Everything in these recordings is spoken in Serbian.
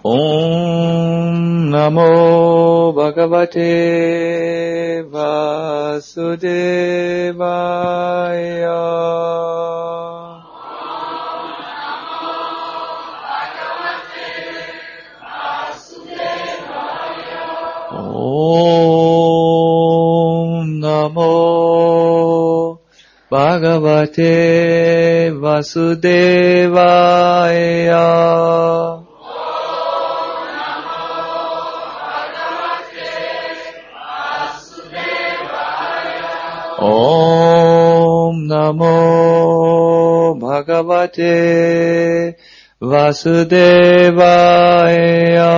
Om Namo Bhagavate Vasudevaya. Om Namo Bhagavate Vasudevaya. Om Namo Bhagavate Vasudevaya.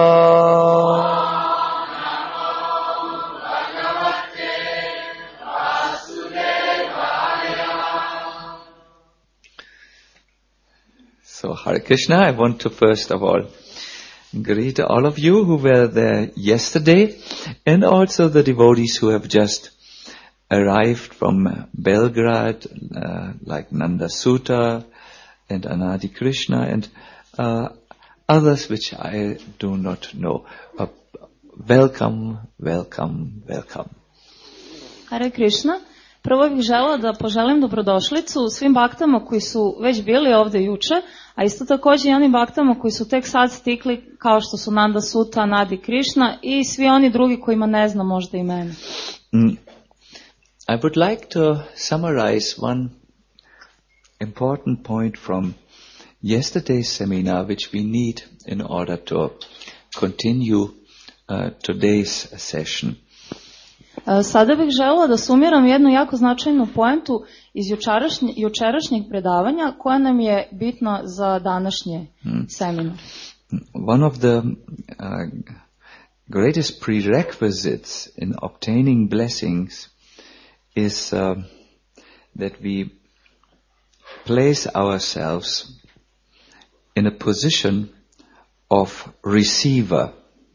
So Hare Krishna, I want to first of all greet all of you who were there yesterday and also the devotees who have just arrived from Belgrade, like Nanda Sutta and Anadi Krishna and others which I do not know. Welcome, welcome, welcome. Hare Krishna. Prvo bih žela da poželim dobrodošlicu svim baktama koji su već bili ovdje juče, a isto također i onim baktama koji su tek sad stikli, kao što su Nanda Sutta, Nadi Krishna i svi oni drugi kojima ne znam možda imena. I would like to summarize one important point from yesterday's seminar which we need in order to continue today's session. Sada bih želela da sumiram jednu jako značajnu poentu iz jučerašnjeg predavanja koja nam je bitna za današnje seminar. One of the greatest prerequisites in obtaining blessings is that we place ourselves in a position of receiver.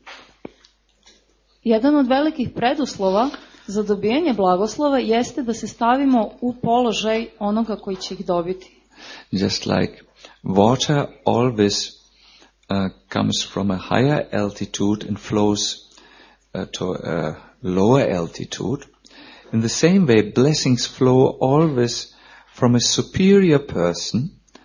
Jedan od velikih preduslova za dobijanje blagoslova jeste da se stavimo u položaj onoga koji će ih dobiti. Just like water always comes from a higher altitude and flows to a lower altitude, in the same way blessings flow always from a superior person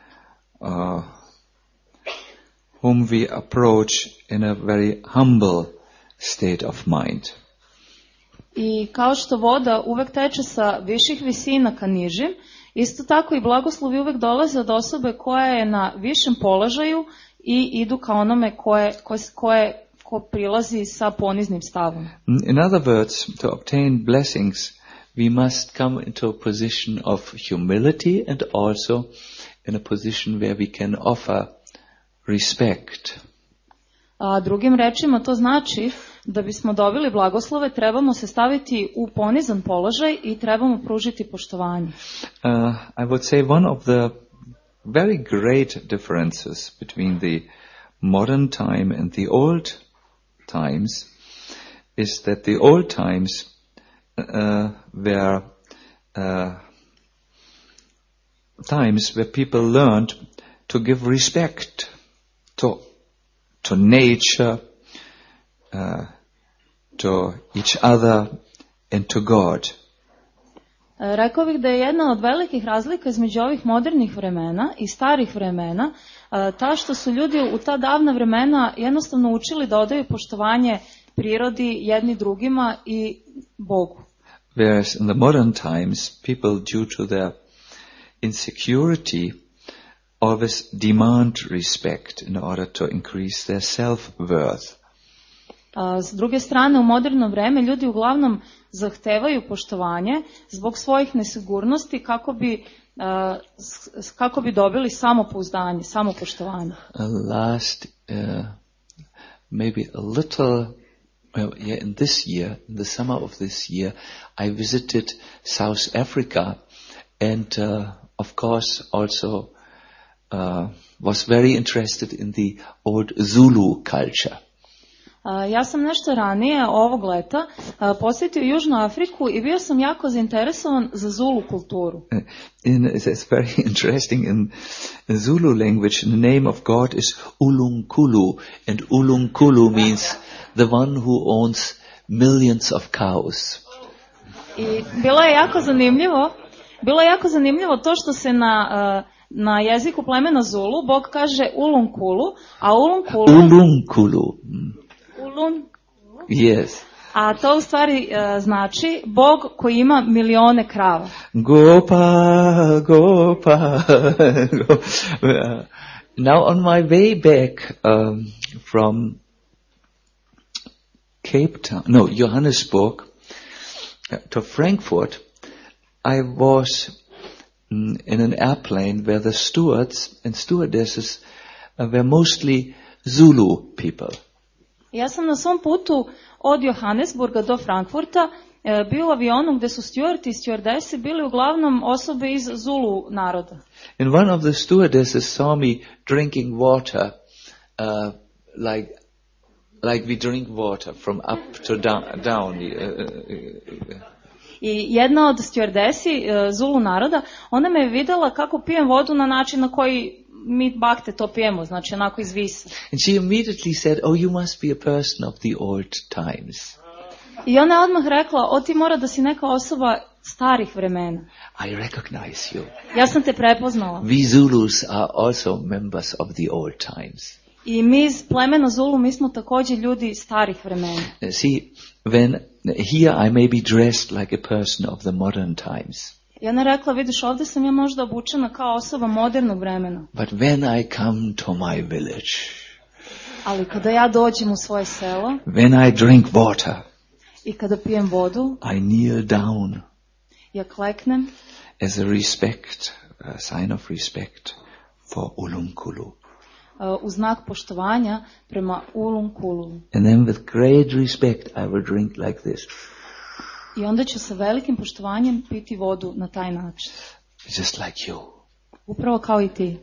whom we approach in a very humble state of mind. I kao što voda uvek teče sa viših visina ka nižim, isto tako i blagoslovi uvek dolaze od osobe koja je na višem položaju i idu ka onome ko prilazi sa poniznim stavom. In other words, to obtain blessings, we must come into a position of humility and also in a position where we can offer respect. A drugim rečima to znači da bismo dobili blagoslove trebamo se staviti u ponizan položaj i trebamo pružiti poštovanje. I would say one of the very great differences between the modern time and the old times is that the old times were times where people learned to give respect to nature, to each other and to God. Rekao bih da je jedna od velikih razlika između ovih modernih vremena i starih vremena ta što su ljudi u ta davna vremena jednostavno učili da odaju poštovanje prirodi, jedni drugima i Bogu. Whereas in the modern times, people due to their insecurity always demand respect in order to increase their self-worth. S druge strane, u moderno vreme ljudi uglavnom zahtevaju poštovanje zbog svojih nesigurnosti kako bi dobili samopouzdanje, samopoštovanje. Maybe a little, in this year, in the summer of this year, I visited South Africa and of course also was very interested in the old Zulu culture. Ja sam nešto ranije ovog leta posjetio Južnu Afriku i bio sam jako zainteresovan za Zulu kulturu. It's very interesting. In Zulu language, the name of God is Ulunkulu, and Ulunkulu means the one who owns millions of cows. I bilo je jako zanimljivo to što se na jeziku plemena Zulu Bog kaže Ulunkulu, a Ulunkulu. Yes. A to u stvari znači Bog koji ima milione krava. Gopa, Gopa. Now on my way back from Johannesburg to Frankfurt, I was in an airplane where the stewards and stewardesses were mostly Zulu people. Ja sam na svom putu od Johannesburga do Frankfurta bio u avionu gdje su stewardi i stewardese bili uglavnom osobe iz Zulu naroda. And one of the stewardesses saw me drinking water, like we drink water from up to down. I jedna od stewardesi Zulu naroda, ona me je vidjela kako pijem vodu na način na koji mi bakte to pijemo, znači onako iz visa. And she immediately said, "Oh, you must be a person of the old times." I ona je odmah rekla, ti mora da si neka osoba starih vremena. I recognize you. Ja sam te prepoznala. We Zulus are also members of the old times. I mi iz plemena Zulu, mi smo također ljudi starih vremena. See, when here I may be dressed like a person of the modern times. I ona je rekla, vidiš, ovdje sam ja možda obučena kao osoba modernog vremena. But when I come to my village, ali kada ja dođem u svoje selo, when I drink water, i kada pijem vodu, I kneel down, ja kleknem, as a respect, a sign of respect for Ulunkulu. U znak poštovanja prema Ulunkulu. And then with great respect I will drink like this. I onda ću sa velikim poštovanjem piti vodu na taj način. Just like you. Upravo kao i ti.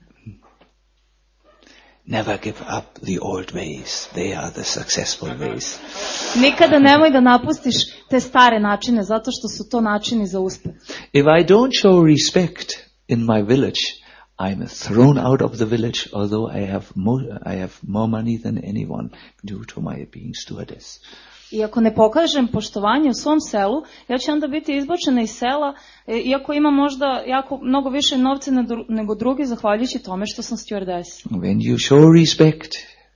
Never give up the old ways. They are the successful ways. Nikada nemoj da napustiš te stare načine, zato što su to načini za uspeh. If I don't show respect in my village, I'm thrown out of the village, although I have more money than anyone due to my being stewardess. I ako ne pokažem poštovanje u svom selu, ja ću onda biti izbačena iz sela, iako ima možda jako mnogo više novca nego drugi, zahvaljujući tome što sam stewardess. When you show respect,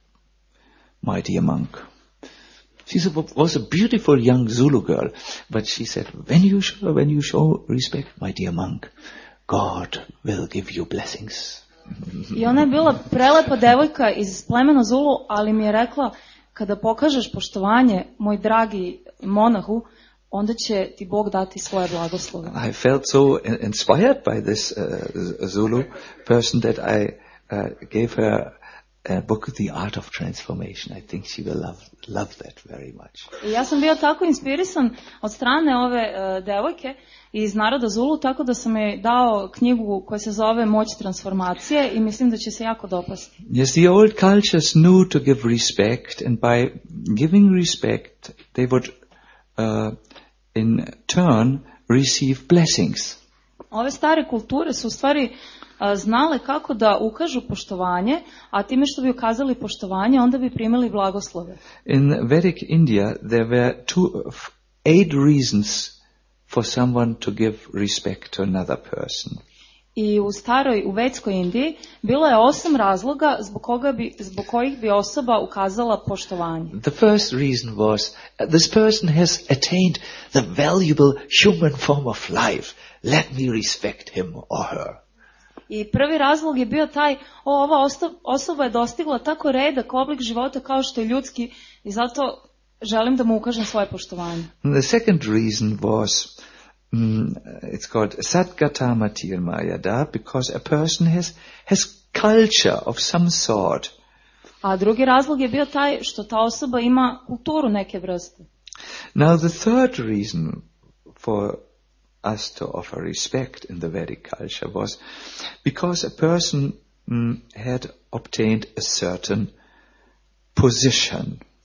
my dear monk. She was a beautiful young Zulu girl, but she said, when you show respect, my dear monk, God will give you blessings. I ona je bila prelepa devojka iz plemena Zulu, ali mi je rekla, kada pokažeš poštovanje, moj dragi monahu, onda će ti Bog dati svoje blagoslove. I felt so inspired by this Zulu person that I gave her a book, The Art of Transformation. I think she will love that very much. I ja sam bio tako inspirisan od strane ove devojke iz naroda Zulu, tako da sam joj dao knjigu koja se zove Moć transformacije i mislim da će se jako dopasti. Yes, the old cultures knew to give respect, and by giving respect, they would in turn receive blessings. Ove stare kulture su u stvari znale kako da ukažu poštovanje, a time što bi ukazali poštovanje, onda bi primili blagoslove. In Vedic India, there were 8 reasons for someone to give respect to another person. I u Vedskoj Indiji bilo je 8 razloga zbog kojih bi osoba ukazala poštovanje. The first reason was, this person has attained the valuable human form of life. Let me respect him or her. I prvi razlog je bio taj, ova osoba je dostigla tako redak oblik života kao što je ljudski i zato želim da mu ukažem svoje poštovanje. And the second reason was, it's called Satgatama Tirmayada, because a person has culture of some sort. A drugi razlog je bio taj što ta osoba ima kulturu neke vrste. Now the third reason for us to offer respect in the Vedic culture was because a person had obtained a certain position.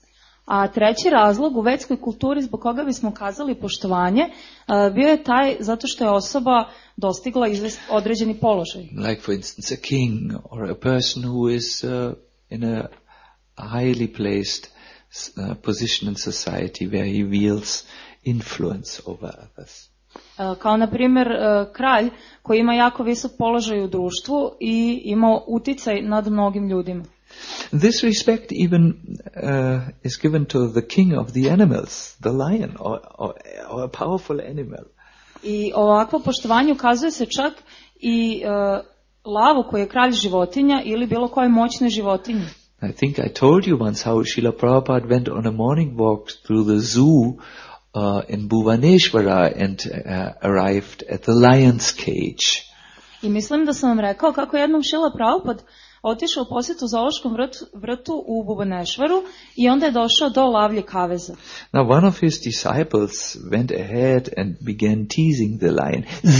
A treći razlog u vedskoj kulturi zbog koga bismo kazali poštovanje bio je taj zato što je osoba dostigla određeni položaj. Like for instance a king or a person who is in a highly placed position in society where he wields influence over others. Kao na primjer kralj koji ima jako visok položaj u društvu i ima uticaj nad mnogim ljudima. This respect even is given to the king of the animals, the lion, or a powerful animal. I ovakvo poštovanje ukazuje se čak i lavu koji je kralj životinja ili bilo koje moćne životinje. I think I told you once how Srila Prabhupada went on a morning walk through the zoo in Bhuvaneshwara and arrived at the lion's cage. I mislim da sam vam rekao kako jednom Srila Prabhupada otišao u posjetu zoološkom vrtu u Bhuvaneshwaru i onda je došao do lavlje kaveza. Now one of his disciples went ahead and began teasing the lion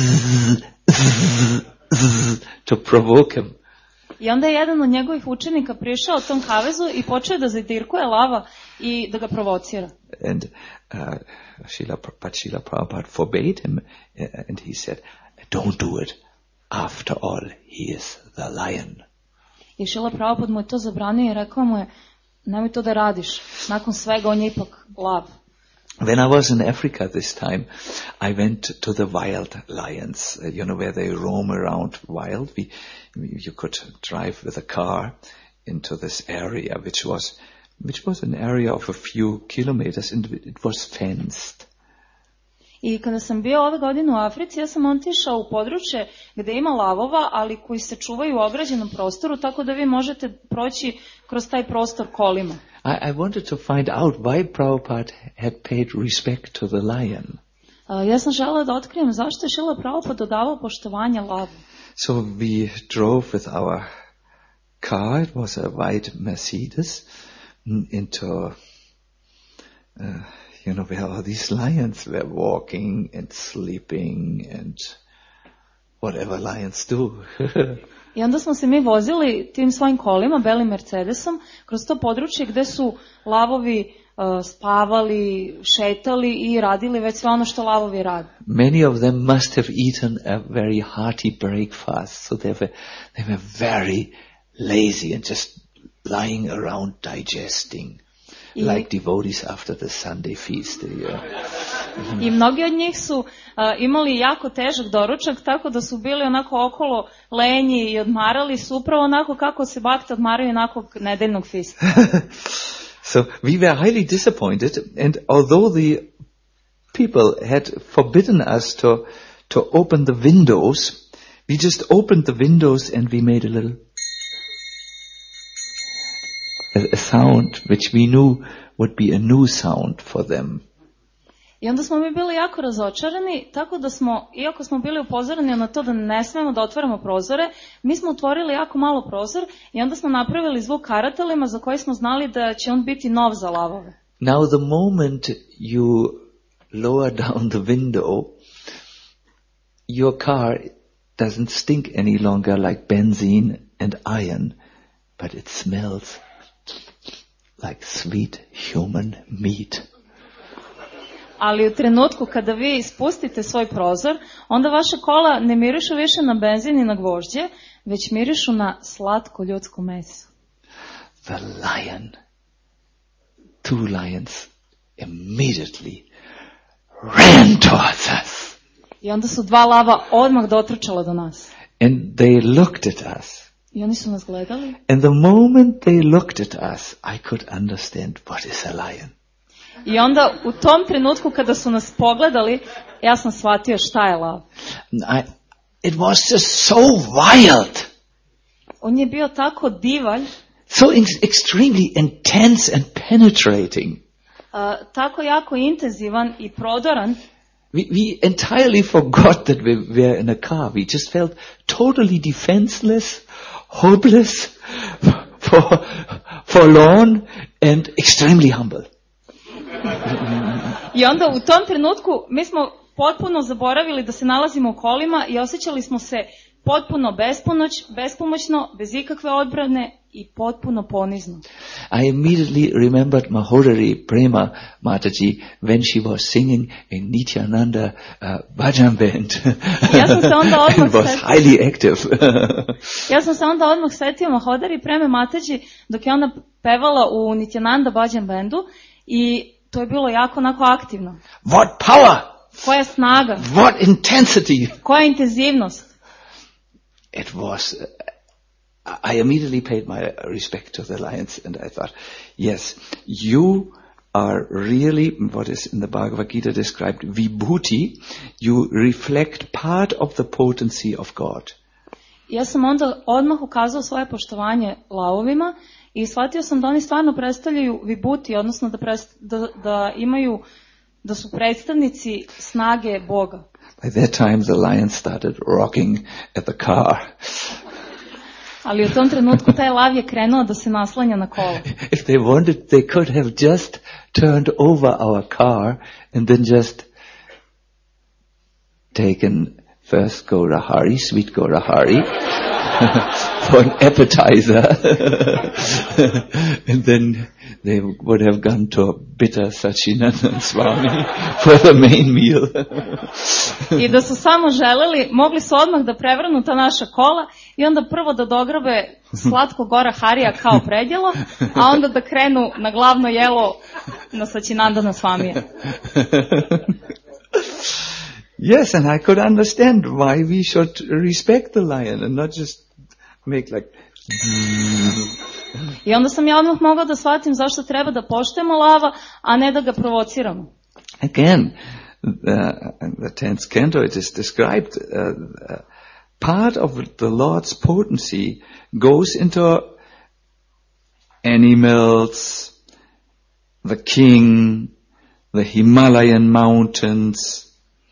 to provoke him. I onda je jedan od njegovih učenika prišao tom kavezu i počeo da zadirkuje lava i da ga provocira. And Srila Prabhupada forbade him and he said, don't do it. After all, he is the lion. I Srila Prabhupada mu je to zabranio i rekao mu je, nemoj to da radiš. Nakon svega on je ipak lav. When I was in Africa this time, I went to the wild lions, where they roam around wild. You could drive with a car into this area, which was an area of a few kilometers, and it was fenced. I kada sam bio ove godine u Africi, ja sam otišao u područje gdje ima lavova, ali koji se čuvaju u ograđenom prostoru, tako da vi možete proći kroz taj prostor kolima. I wanted to find out why Prabhupada had paid respect to the lion. Ja sam želela da otkrijem zašto je Srila Prabhupada dodavao poštovanje lavu. So we drove with our car, it was a white Mercedes, into where all these lions were walking and sleeping and whatever lions do. I onda smo se mi vozili tim svojim kolima, belim Mercedesom, kroz to područje gde su lavovi spavali, šetali i radili već sve ono što lavovi rade. Many of them must have eaten a very hearty breakfast, so they were very lazy and just lying around digesting. Like devotees after the Sunday feast. I mnogi od njih su imali jako težak doručak, tako da su bili onako okolo lenji i odmarali su upravo onako kako se bakte odmaraju nakon nedeljnog fista. So we were highly disappointed, and although the people had forbidden us to open the windows, we just opened the windows and we made a little a sound which we knew would be a new sound for them. I onda smo mi bili jako razočarani, tako da smo, iako smo bili upozoreni na to da ne smemo da otvaramo prozore, mi smo otvorili jako malo prozor i onda smo napravili zvuk karatelima za koje smo znali da će on biti nov za lavove. Now the moment you lower down the window, your car doesn't stink any longer like benzene and iron, but it smells like sweet human meat. Ali u trenutku kada vi spustite svoj prozor, onda vaše kola ne mirišu više na benzin i na gvožđe, već mirišu na slatko ljudsko meso. The lion, two lions immediately ran towards us. I onda su dva lava odmah dotrčala do nas. And they looked at us. I oni su nas gledali. And the moment they looked at us, I could understand what is a lion. I onda u tom trenutku kada su nas pogledali, ja sam shvatio šta je lav. It was just so wild. On je bio tako divalj. So extremely intense and penetrating. Tako jako intenzivan i prodoran. We entirely forgot that we were in a car. We just felt totally defenseless, hopeless, forlorn and extremely humble. I onda u tom trenutku mi smo potpuno zaboravili da se nalazimo u kolima i osjećali smo se potpuno bespomoćno, bez ikakve odbrane i potpuno ponizno. I immediately remembered Mahodari Prema Mataji when she was singing in Nityananda Bhajan Band Ja sam se onda odmah and was highly active. Ja sam se onda odmah setio Mahodari Preme Mataji dok je ona pevala u Nityananda Bhajan Bandu i to je bilo jako onako aktivno. What power! Koja snaga, What intensity! koja intenzivnost. It was, I immediately paid my respect to the Lions and I thought, yes, you are really, what is in the Bhagavad Gita described, vibhuti, you reflect part of the potency of God. Ja sam onda odmah ukazao svoje poštovanje lavovima i shvatio sam da oni stvarno predstavljaju vibhuti, odnosno da imaju, da su predstavnici snage Boga. By that time the lion started rocking at the car. Ali u tom trenutku taj lav je krenuo da se naslanja na kolo. If they wanted, they could have just turned over our car and then just taken first Gaurahari, sweet Gaurahari, for an appetizer. And then they would have gone to a bitter Sachinandan Swami for the main meal. I da su samo želeli, mogli su odmah da prevrnu ta naša kola i onda prvo da dograbe slatko Gora Harija kao predjelo, a onda da krenu na glavno jelo na Sachinandana Swamija. Yes, and I could understand why we should respect the lion and not just make like... I onda sam ja odmah mogla da shvatim zašto treba da poštujemo lava, a ne da ga provociramo. Again, the 10th canto, it is described, part of the Lord's potency goes into animals, the king, the Himalayan mountains,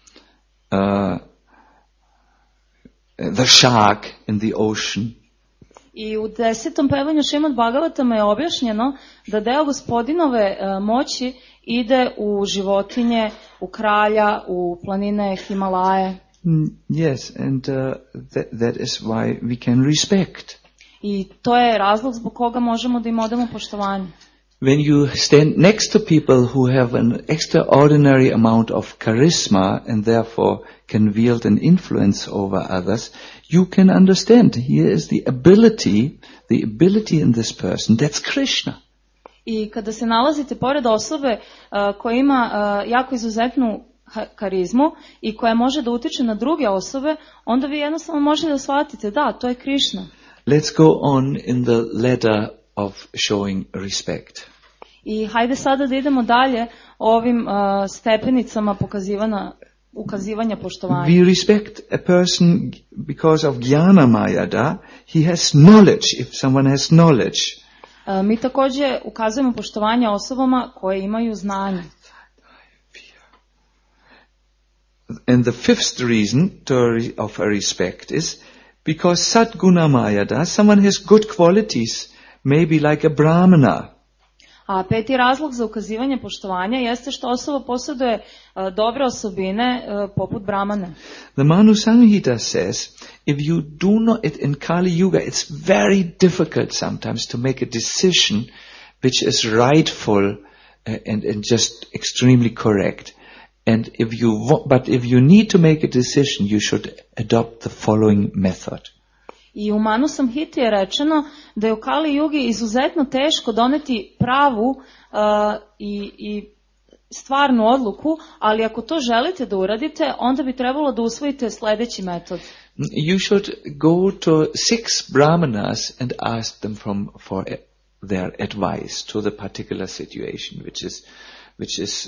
the shark in the ocean. I u 10. pevanju Šrimad Bhagavatama je objašnjeno da deo gospodinove moći ide u životinje, u kralja, u planine Himalaje. Yes, and that is why we can respect. I to je razlog zbog koga možemo da im odamo poštovanje. When you stand next to people who have an extraordinary amount of charisma and therefore can wield an influence over others, you can understand here is the ability in this person, that's Krishna. I kada se nalazite pored osobe koja ima jako izuzetnu karizmu i koja može da utiče na druge osobe, onda vi jednostavno možete da shvatite, da, to je Krishna. Let's go on in the ladder of showing respect. I hajde sada da idemo dalje ovim stepenicama ukazivanja poštovanja. We respect a person because of Jnana Mayada. He has knowledge, if someone has knowledge. Mi također ukazujemo poštovanje osobama koje imaju znanje. And the fifth reason of a respect is because Satguna Mayada, someone has good qualities, maybe like a brahmana. A peti razlog za ukazivanje poštovanja jeste što osoba posjeduje dobre osobine poput brahmane. The Manu Samhita says, if you do not, in Kali Yuga, it's very difficult sometimes to make a decision which is rightful and just extremely correct. And but if you need to make a decision, you should adopt the following method. I u Manu Samhiti je rečeno da je u Kali Jugi izuzetno teško doneti pravu i stvarnu odluku, ali ako to želite da uradite, onda bi trebalo da usvojite sljedeći metod. You should go to 6 brahmanas and ask them for their advice to the particular situation, which is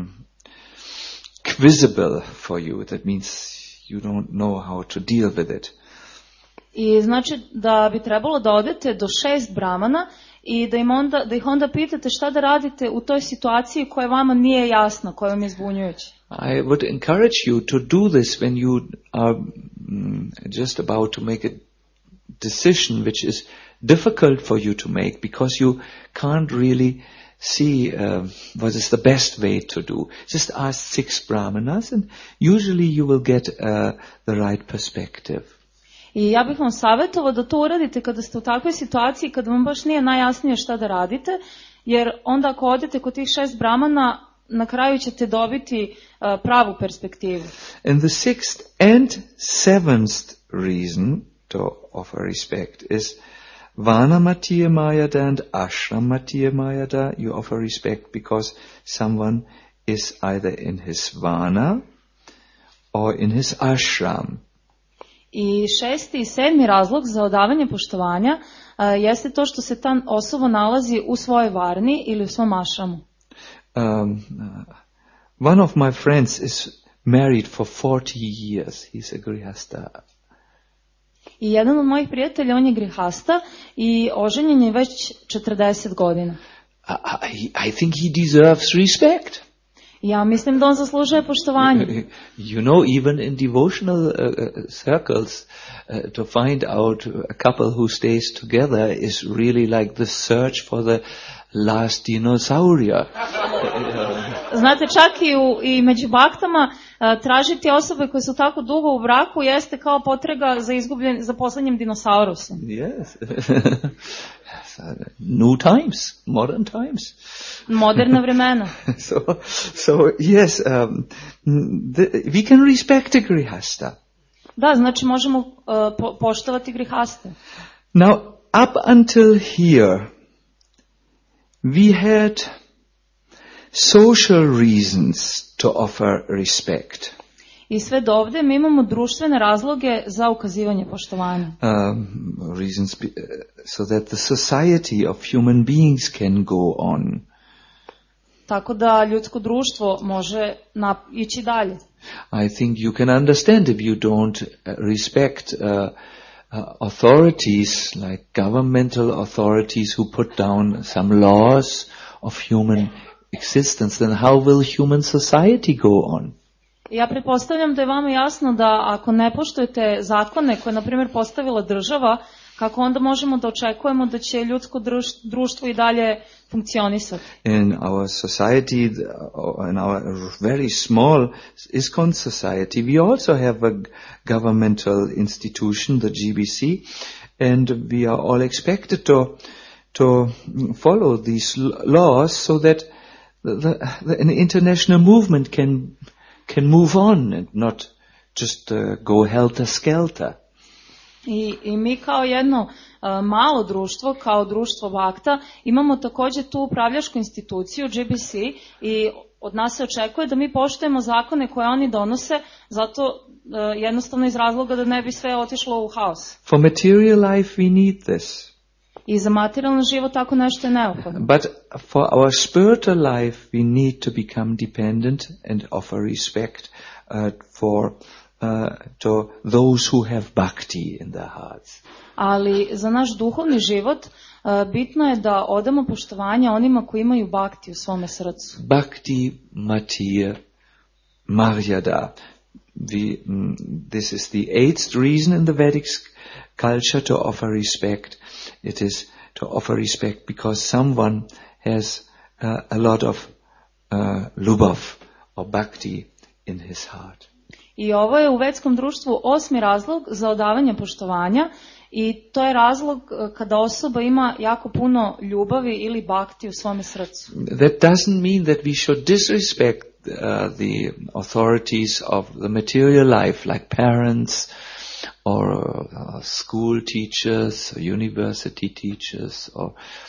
quizzible for you. That means you don't know how to deal with it. I znači da bi trebalo da odete do 6 brahmana i da ih onda pitate šta da radite u toj situaciji koja vama nije jasna, koja vam je zbunjujuća. I would encourage you to do this when you are just about to make a decision which is difficult for you to make because you can't really see what is the best way to do. Just ask 6 brahmanas and usually you will get the right perspective. I ja bih vam savjetovao da to uradite kada ste u takvoj situaciji, kada vam baš nije najjasnije šta da radite, jer onda ako odete kod tih 6 brahmana, na kraju ćete dobiti pravu perspektivu. And the sixth and seventh reason to offer respect is Vanamatiya Mayada and Ashramatiya Mayada. You offer respect because someone is either in his Vana or in his ashram. I 6. i 7. razlog za odavanje poštovanja jeste to što se ta osoba nalazi u svojoj varni ili u svom ašramu. One of my friends is married for 40 years. He's a grihasta. I jedan od mojih prijatelja, on je grihasta i oženjen je već 40 godina. I think he deserves respect. Ja mislim da on zaslužuje poštovanje. You know, even in devotional circles, to find out a couple who stays together is really like the search for the last dinosaur. Znate, čak i među baktama tražiti osobe koje su tako dugo u braku jeste kao potraga za poslednjim dinosaurusom. Yes. New times, modern times. Moderna vremena. So yes, we can respect a grihasta. Da, znači možemo poštovati grihaste. Now, up until here, we had social reasons to offer respect. I sve do ovde mi imamo društvene razloge za ukazivanje poštovanja. Reasons so that the society of human beings can go on. Tako da ljudsko društvo može ići dalje. I think you can understand if you don't respect authorities like governmental authorities who put down some laws of human existence, then how will human society go on? Ja pretpostavljam da je vama jasno da ako ne poštujete zakone koje, na primjer, postavila država, kako onda možemo da očekujemo da će ljudsko društvo i dalje funkcionisati? In our society, in our very small ISKCON society, we also have a governmental institution, the GBC, and we are all expected to follow these laws so that an international movement can move on and not just go helter-skelter. I mi kao jedno malo društvo, kao društvo Bhakta, imamo također tu upravljačku instituciju GBC i od nas se očekuje da mi poštujemo zakone koje oni donose, zato jednostavno iz razloga da ne bi sve otišlo u haos. For material life we need this. I za materijalni život tako nešto je neophodno. But for our spiritual life we need to become dependent and offer respect to those who have bhakti in their hearts. Ali za naš duhovni život bitno je da odamo poštovanje onima koji imaju bhakti u svome srcu. Bhakti Matiya Maryada. This is the 8th reason in the Vedic culture to offer respect. It is to offer respect because someone has a lot of lubhav or bhakti in his heart. I ovo je u vedskom društvu 8. razlog za odavanje poštovanja i to je razlog kada osoba ima jako puno ljubavi ili bhakti u svome srcu. That doesn't mean that we should disrespect the authorities of the material life like parents or school teachers or university teachers or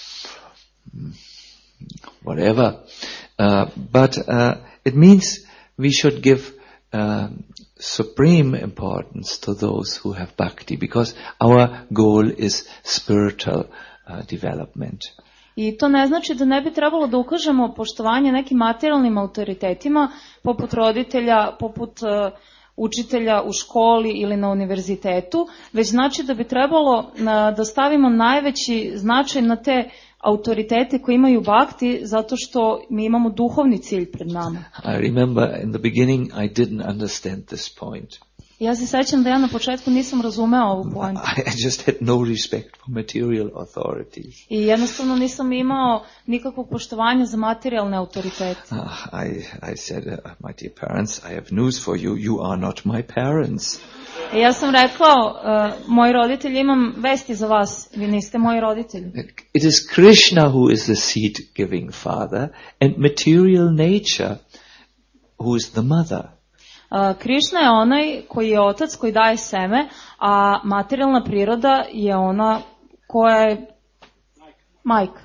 whatever. But it means we should give supreme importance to those who have bhakti because our goal is spiritual development. I to ne znači da ne bi trebalo da ukažemo poštovanje nekim materijalnim autoritetima poput roditelja, poput učitelja u školi ili na univerzitetu, već znači da bi trebalo da stavimo najveći značaj na te autoritete koji imaju bhakti zato što mi imamo duhovni cilj pred nama. I remember in the beginning I didn't understand this point. Ja se sećam da ja na početku nisam razumeo ovu poantu. I just had no respect for material authorities. I jednostavno nisam imao nikakvog poštovanja za materijalne autoritete. I said, my dear parents, I have news for you. You are not my parents. I ja sam rekao, moji roditelji, imam vesti za vas, vi niste moji roditelji. It is Krishna who is the seed-giving father, and material nature who is the mother. Krišna je onaj koji je otac, koji daje seme, a materijalna priroda je ona koja je majka.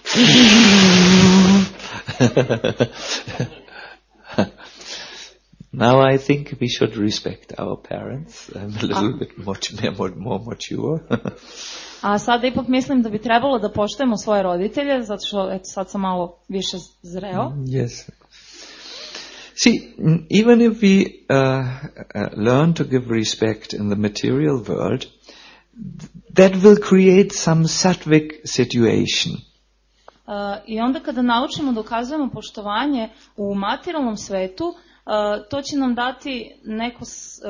Now I think we should respect our parents. I'm a little bit more mature. A sada ipak mislim da bi trebalo da poštujemo svoje roditelje, zato što eto, sad sam malo više zreo. Yes. See, even if we learn to give respect in the material world, that will create some sattvic situation. I onda kada naučimo da ukazujemo poštovanje u materijalnom svetu, to će nam dati neko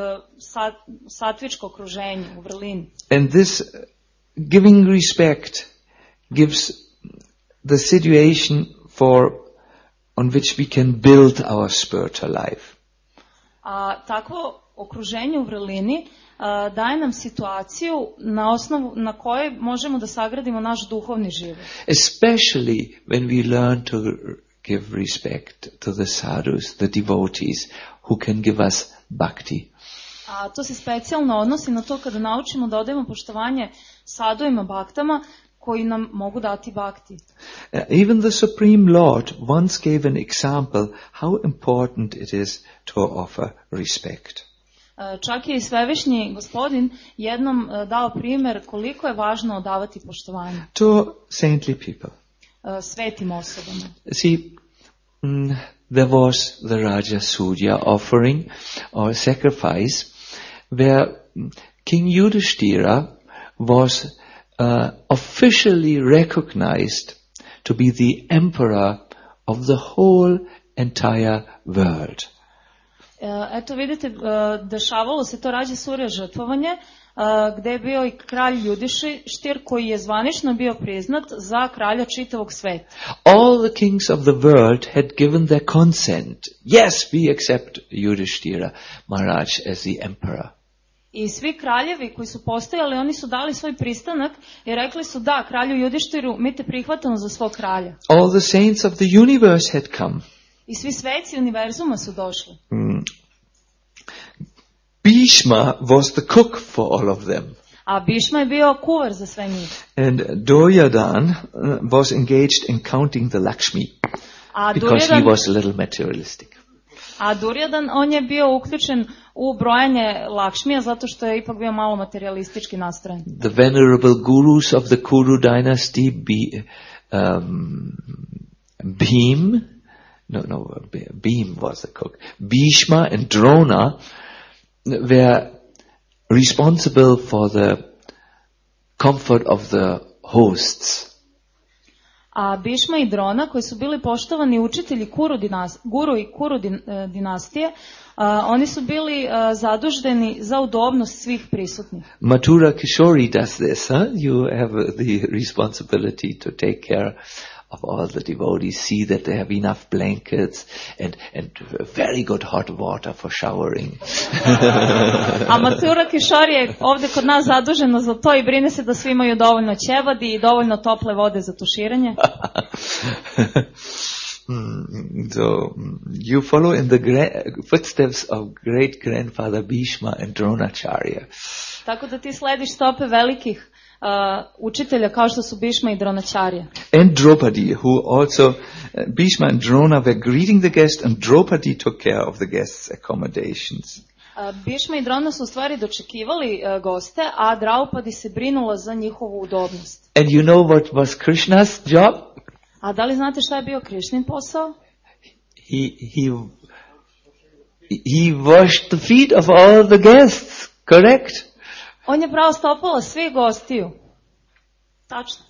satvičko okruženje u vrlini. And this giving respect gives the situation on which we can build our spiritual life. A takvo okruženje u vrlini daje nam situaciju na kojoj možemo da sagradimo naš duhovni život. Especially when we learn to give respect to the sadhus, the devotees, who can give us bhakti. A to se specijalno odnosi na to kada naučimo da odajemo poštovanje sadhuima, bhaktama, koji nam mogu dati bhakti. Even the Supreme Lord once gave an example how important it is to offer respect. Čak je i svevišnji gospodin jednom dao primjer koliko je važno odavati poštovanje. To saintly people. Svetim osobama. See, there was the Raja Surya offering or sacrifice where King Yudhishthira was officially recognized to be the emperor of the whole entire world. Eto vidite, dešavalo se to Rađa Surja žrtvovanje, gde je bio i kralj Judištir koji je zvanično bio priznat za kralja čitavog sveta. All the kings of the world had given their consent. Yes, we accept Yudhishthira Maharaj as the emperor. I svi kraljevi koji su postojali, oni su dali svoj pristanak i rekli su da, kralju Judištiru, mi te prihvatamo za svog kralja. All the saints of the universe had come. I svi sveci univerzuma su došli. Bhishma was the cook for all of them. A Bhishma je bio kuvar za sve njih. And Duryodhan was engaged in counting the Lakshmi because he was a little materialistic. A Duryodan, on je bio uključen u brojanje Lakšmija zato što je ipak bio malo materialistički nastrojen. The venerable gurus of the Kuru dynasty, Bhim was the cook. Bhishma and Drona were responsible for the comfort of the hosts. A Bhishma i Drona, koji su bili poštovani učitelji guru i Kuru dinastije, oni su bili zaduženi za udobnost svih prisutnih. Mathura Kishori does this, huh? You have the responsibility to take care of all the devotees, see that they have enough blankets and very good hot water for showering. A Mathura Kishori je ovdje kod nas zadužena za to i brine se da svi imaju dovoljno ćevadi i dovoljno tople vode za tuširanje. So you follow in the footsteps of great grandfather Bhishma and Dronacharya. Tako da ti slediš stope velikih učitelja kao što su Bhishma i Dronacharya. And Draupadi, who also, Bhishma and Drona were greeting the guest and Draupadi took care of the guests' accommodations. Bhishma i Drona su u stvari dočekivali goste, a Draupadi se brinula za njihovu udobnost. And you know what was Krishna's job? A da li znate šta je bio Krišnin posao? He washed the feet of all the guests, correct? On je prao stopala svih gostiju. Tačno.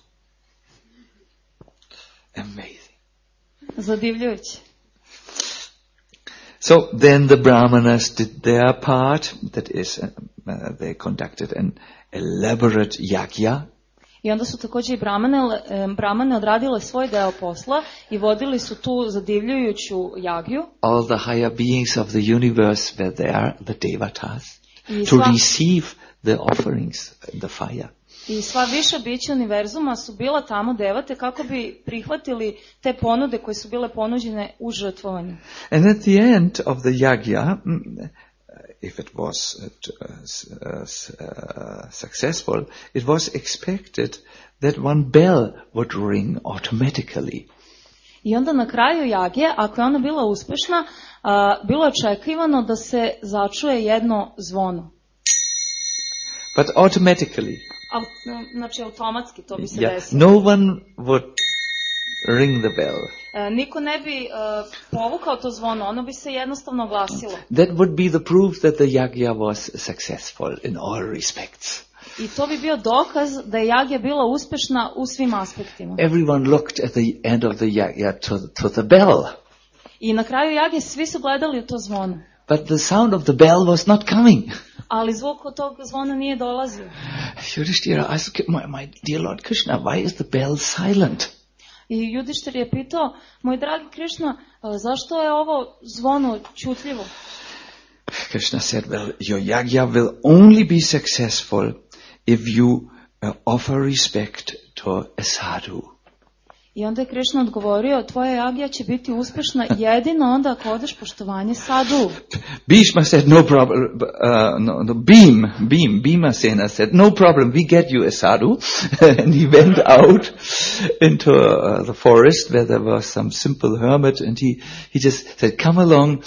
Amazing. Zadivljujuće. So then the brahmanas did their part, that is, they conducted an elaborate yajna. I onda su također i brahmane odradile svoj deo posla i vodili su tu zadivljujuću jagiju. All the higher beings of the universe were there, the devatas, to receive the offerings, the fire. I sva viša bića univerzuma su bila tamo devate kako bi prihvatili te ponude koje su bile ponuđene u žrtvovanju. And at the end of the yajna, if it was successful, it was expected that one bell would ring automatically. I onda na kraju jagje, ako je ona bila uspešna, bilo je očekivano da se začuje jedno zvono. But automatically. Znači automatski to bi se desilo. No one would ring the bell. Niko ne bi povukao to zvono, ono bi se jednostavno glasilo. That would be the proof that the yajna was successful in all respects. I to bi bio dokaz da je jagja bila uspešna u svim aspektima. Everyone looked at the end of the yajna to the bell. I na kraju jagje svi su gledali u to zvono. But the sound of the bell was not coming. Ali zvuk od tog zvona nije dolazio. Yudhishthira asked, my dear Lord Krishna, why is the bell silent? I Judištir je pitao, moj dragi Krišna, zašto je ovo zvono ćutljivo? Krishna said, well, your yajna will only be successful if you offer respect to a sadhu. I onda je Krišna odgovorio, tvoja jagja će biti uspešna jedino onda ako odeš poštovanje sadhu. Bhishma said, no problem, Bhimasena said, no problem, we get you a sadhu. And he went out into the forest where there was some simple hermit, and he just said, come along,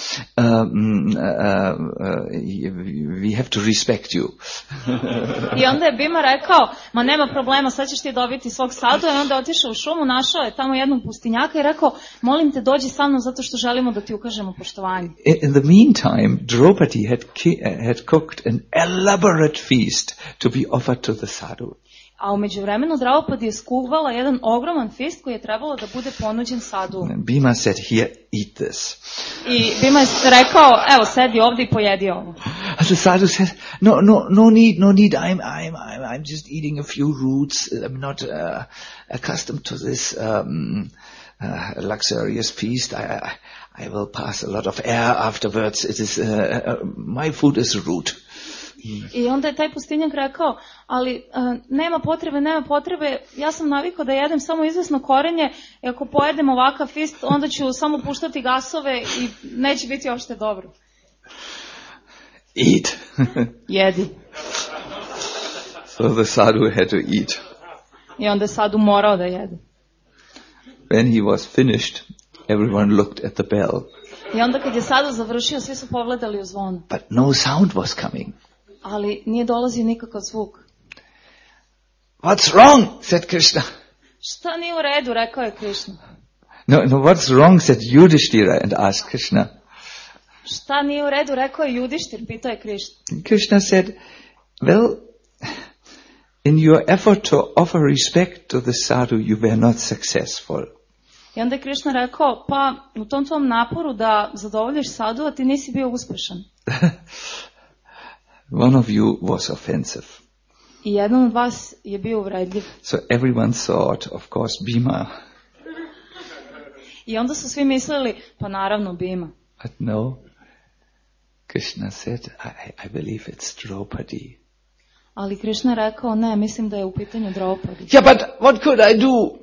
we have to respect you. I onda je Bhima rekao, ma nema problema, sad ćeš ti dobiti svog sadhu. I onda je otišao u šumu, našao je tamo jednog pustinjaka i rekao, molim te dođi sa mnom zato što želimo da ti ukažemo poštovanje. In the meantime, Draupadi had cooked an elaborate feast to be offered to the sadhu. A u međuvremenu Draupadi je skuvala jedan ogroman fist koji je trebalo da bude ponuđen sadhu. Bhima said, here, eat this. I Bhima je rekao, evo, sedi ovdje i pojedi ovo. The sadhu said, no need, I'm just eating a few roots, I'm not accustomed to this luxurious feast, I will pass a lot of air afterwards, it is, my food is root. I onda je taj pustinjak rekao, ali nema potrebe, ja sam navikao da jedem samo izvesno korenje i ako pojedem ovakav fist, onda ću samo puštati gasove i neće biti uopšte dobro. Eat. Jedi. So the sadhu had to eat. I onda je sadhu morao da jede. When he was finished, everyone looked at the bell. I onda kad je sadhu završio, svi su pogledali u zvonu. But no sound was coming. Ali nije dolazio nikakav zvuk. What's wrong? Said Krishna. Šta nije u redu, rekao je Krishna. No, what's wrong? Said Yudhishthira and asked Krishna. Šta nije u redu, rekao je Judištir, pitao je Krishna. Krishna said, well, in your effort to offer respect to the sadhu, you were not successful. I onda je Krishna rekao, pa u tom tvom naporu da zadovoljiš sadhu, a ti nisi bio uspešan. One of you was offensive. I jedan od vas je bio uvredljiv. So everyone thought, of course, Bhima. I onda su svi mislili, pa naravno Bhima. But no, Krishna said, I believe it's Draupadi. Ali Krishna je rekao, ne, mislim da je u pitanju Draupadi. Yeah, but what could I do?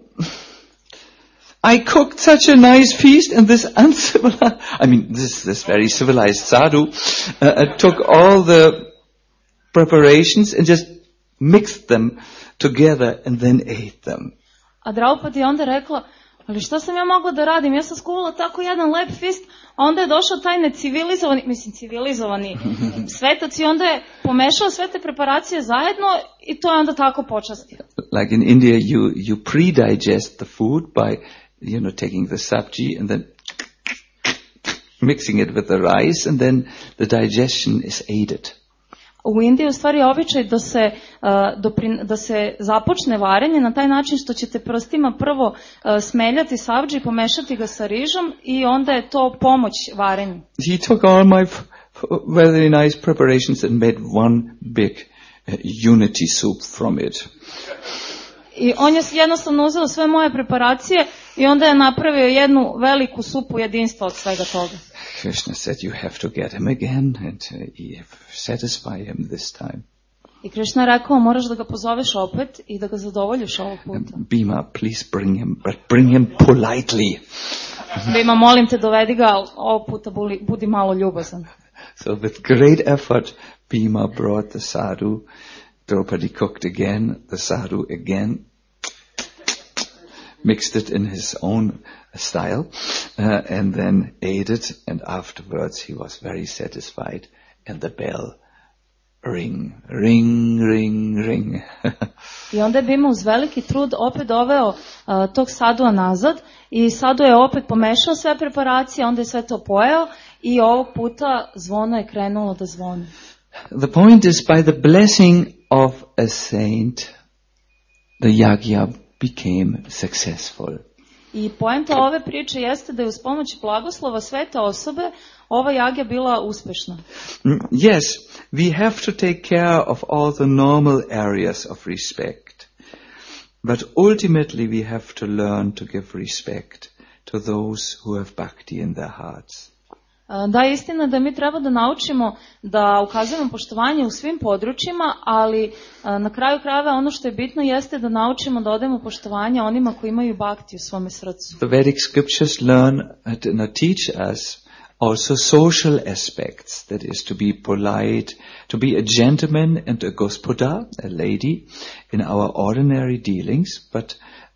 I cooked such a nice feast, and this this very civilized sadhu took all the preparations and just mixed them together and then ate them. A Draupadi je onda rekla, ali šta sam ja mogla da radim? Ja sam skuvala tako jedan lep fist, a onda je došao taj civilizovani svetac i onda je pomešao sve te preparacije zajedno i to je onda tako počastio. Like in India, you pre-digest the food by, taking the sabji and then mixing it with the rice, and then the digestion is aided. U Indiji u stvari običaj da se započne varenje na taj način što ćete prstima prvo smeljati savdži, pomešati ga sa rižom i onda je to pomoć varenju. He took all my very nice preparations and made one big unity soup from it. I on je jednostavno uzeo sve moje preparacije i onda je napravio jednu veliku supu jedinstva od svega toga. Krishna said, you have to get him again and satisfy him this time. I Krishna je rekao, moraš da ga pozoveš opet i da ga zadovoljiš ovog puta. Bhima, please bring him, but bring him politely. Bhima, molim te, dovedi ga, ovog puta budi malo ljubazan. So with great effort, Bhima brought the sadhu. Draupadi cooked again, the sadhu again, mixed it in his own style, and then ate it, and afterwards he was very satisfied, and the bell ring, ring, ring, ring. I onda je Bhima uz veliki trud opet doveo tog sadua nazad i sadu je opet pomešao sve preparacije, onda je sve to pojeo i ovog puta zvono je krenulo da zvoni. The point is, by the blessing of a saint, the yagya became successful. I poenta ove priče jeste da je uz pomoć blagoslova svete osobe ova jagja bila uspešna. Yes, we have to take care of all the normal areas of respect. But ultimately we have to learn to give respect to those who have bhakti in their hearts. Da, istina da mi treba da naučimo da ukazujemo poštovanje u svim područjima, ali na kraju krajeva ono što je bitno jeste da naučimo da odajemo poštovanje onima koji imaju bhakti u svome srcu. The Vedic scriptures learn and teach us also social aspects, that is to be polite, to be a gentleman and a gospoda, a lady, in our ordinary dealings, but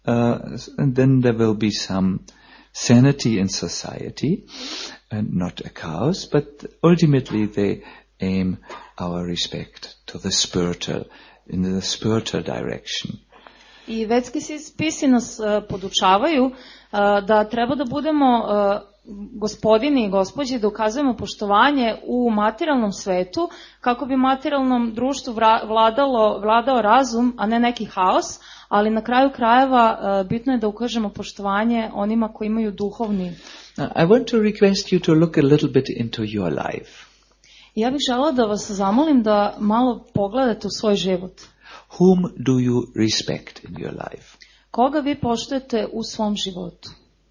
and then there will be some sanity in society, and not a chaos, but ultimately they aim our respect to the spiritual, in the spiritual direction. I vedski spisi nas podučavaju da treba da budemo gospodini i gospođe, da ukazujemo poštovanje u materijalnom svetu, kako bi materijalnom društvu vladao razum, a ne neki haos, ali na kraju krajeva bitno je da ukažemo poštovanje onima koji imaju duhovni. I want to request you to look a little bit into your life. Ja bih želela da vas zamolim da malo pogledate u svoj život. Whom do you respect in your life? Koga vi poštujete u svom životu?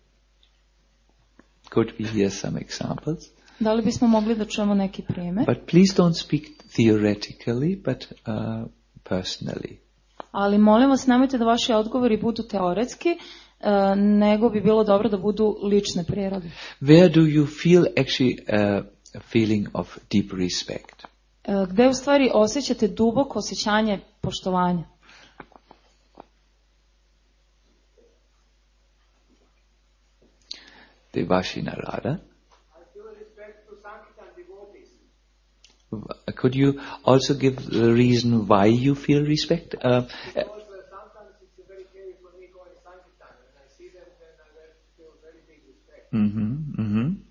Could we hear some examples? Da li bismo mogli da čujemo neki primjer? But please don't speak theoretically, but personally. Ali molim vas, nemojte da vaši odgovori budu teoretski, nego bi bilo dobro da budu lične prirode. Where do you feel actually a feeling of deep respect? Gde u stvari osjećate duboko osjećanje poštovanja? Devashina Radha. I feel respect to Sankirtan devotees. Could you also give the reason why you feel respect? Because sometimes it's very scary for me going Sankirtan. When I see them, then I feel very big respect.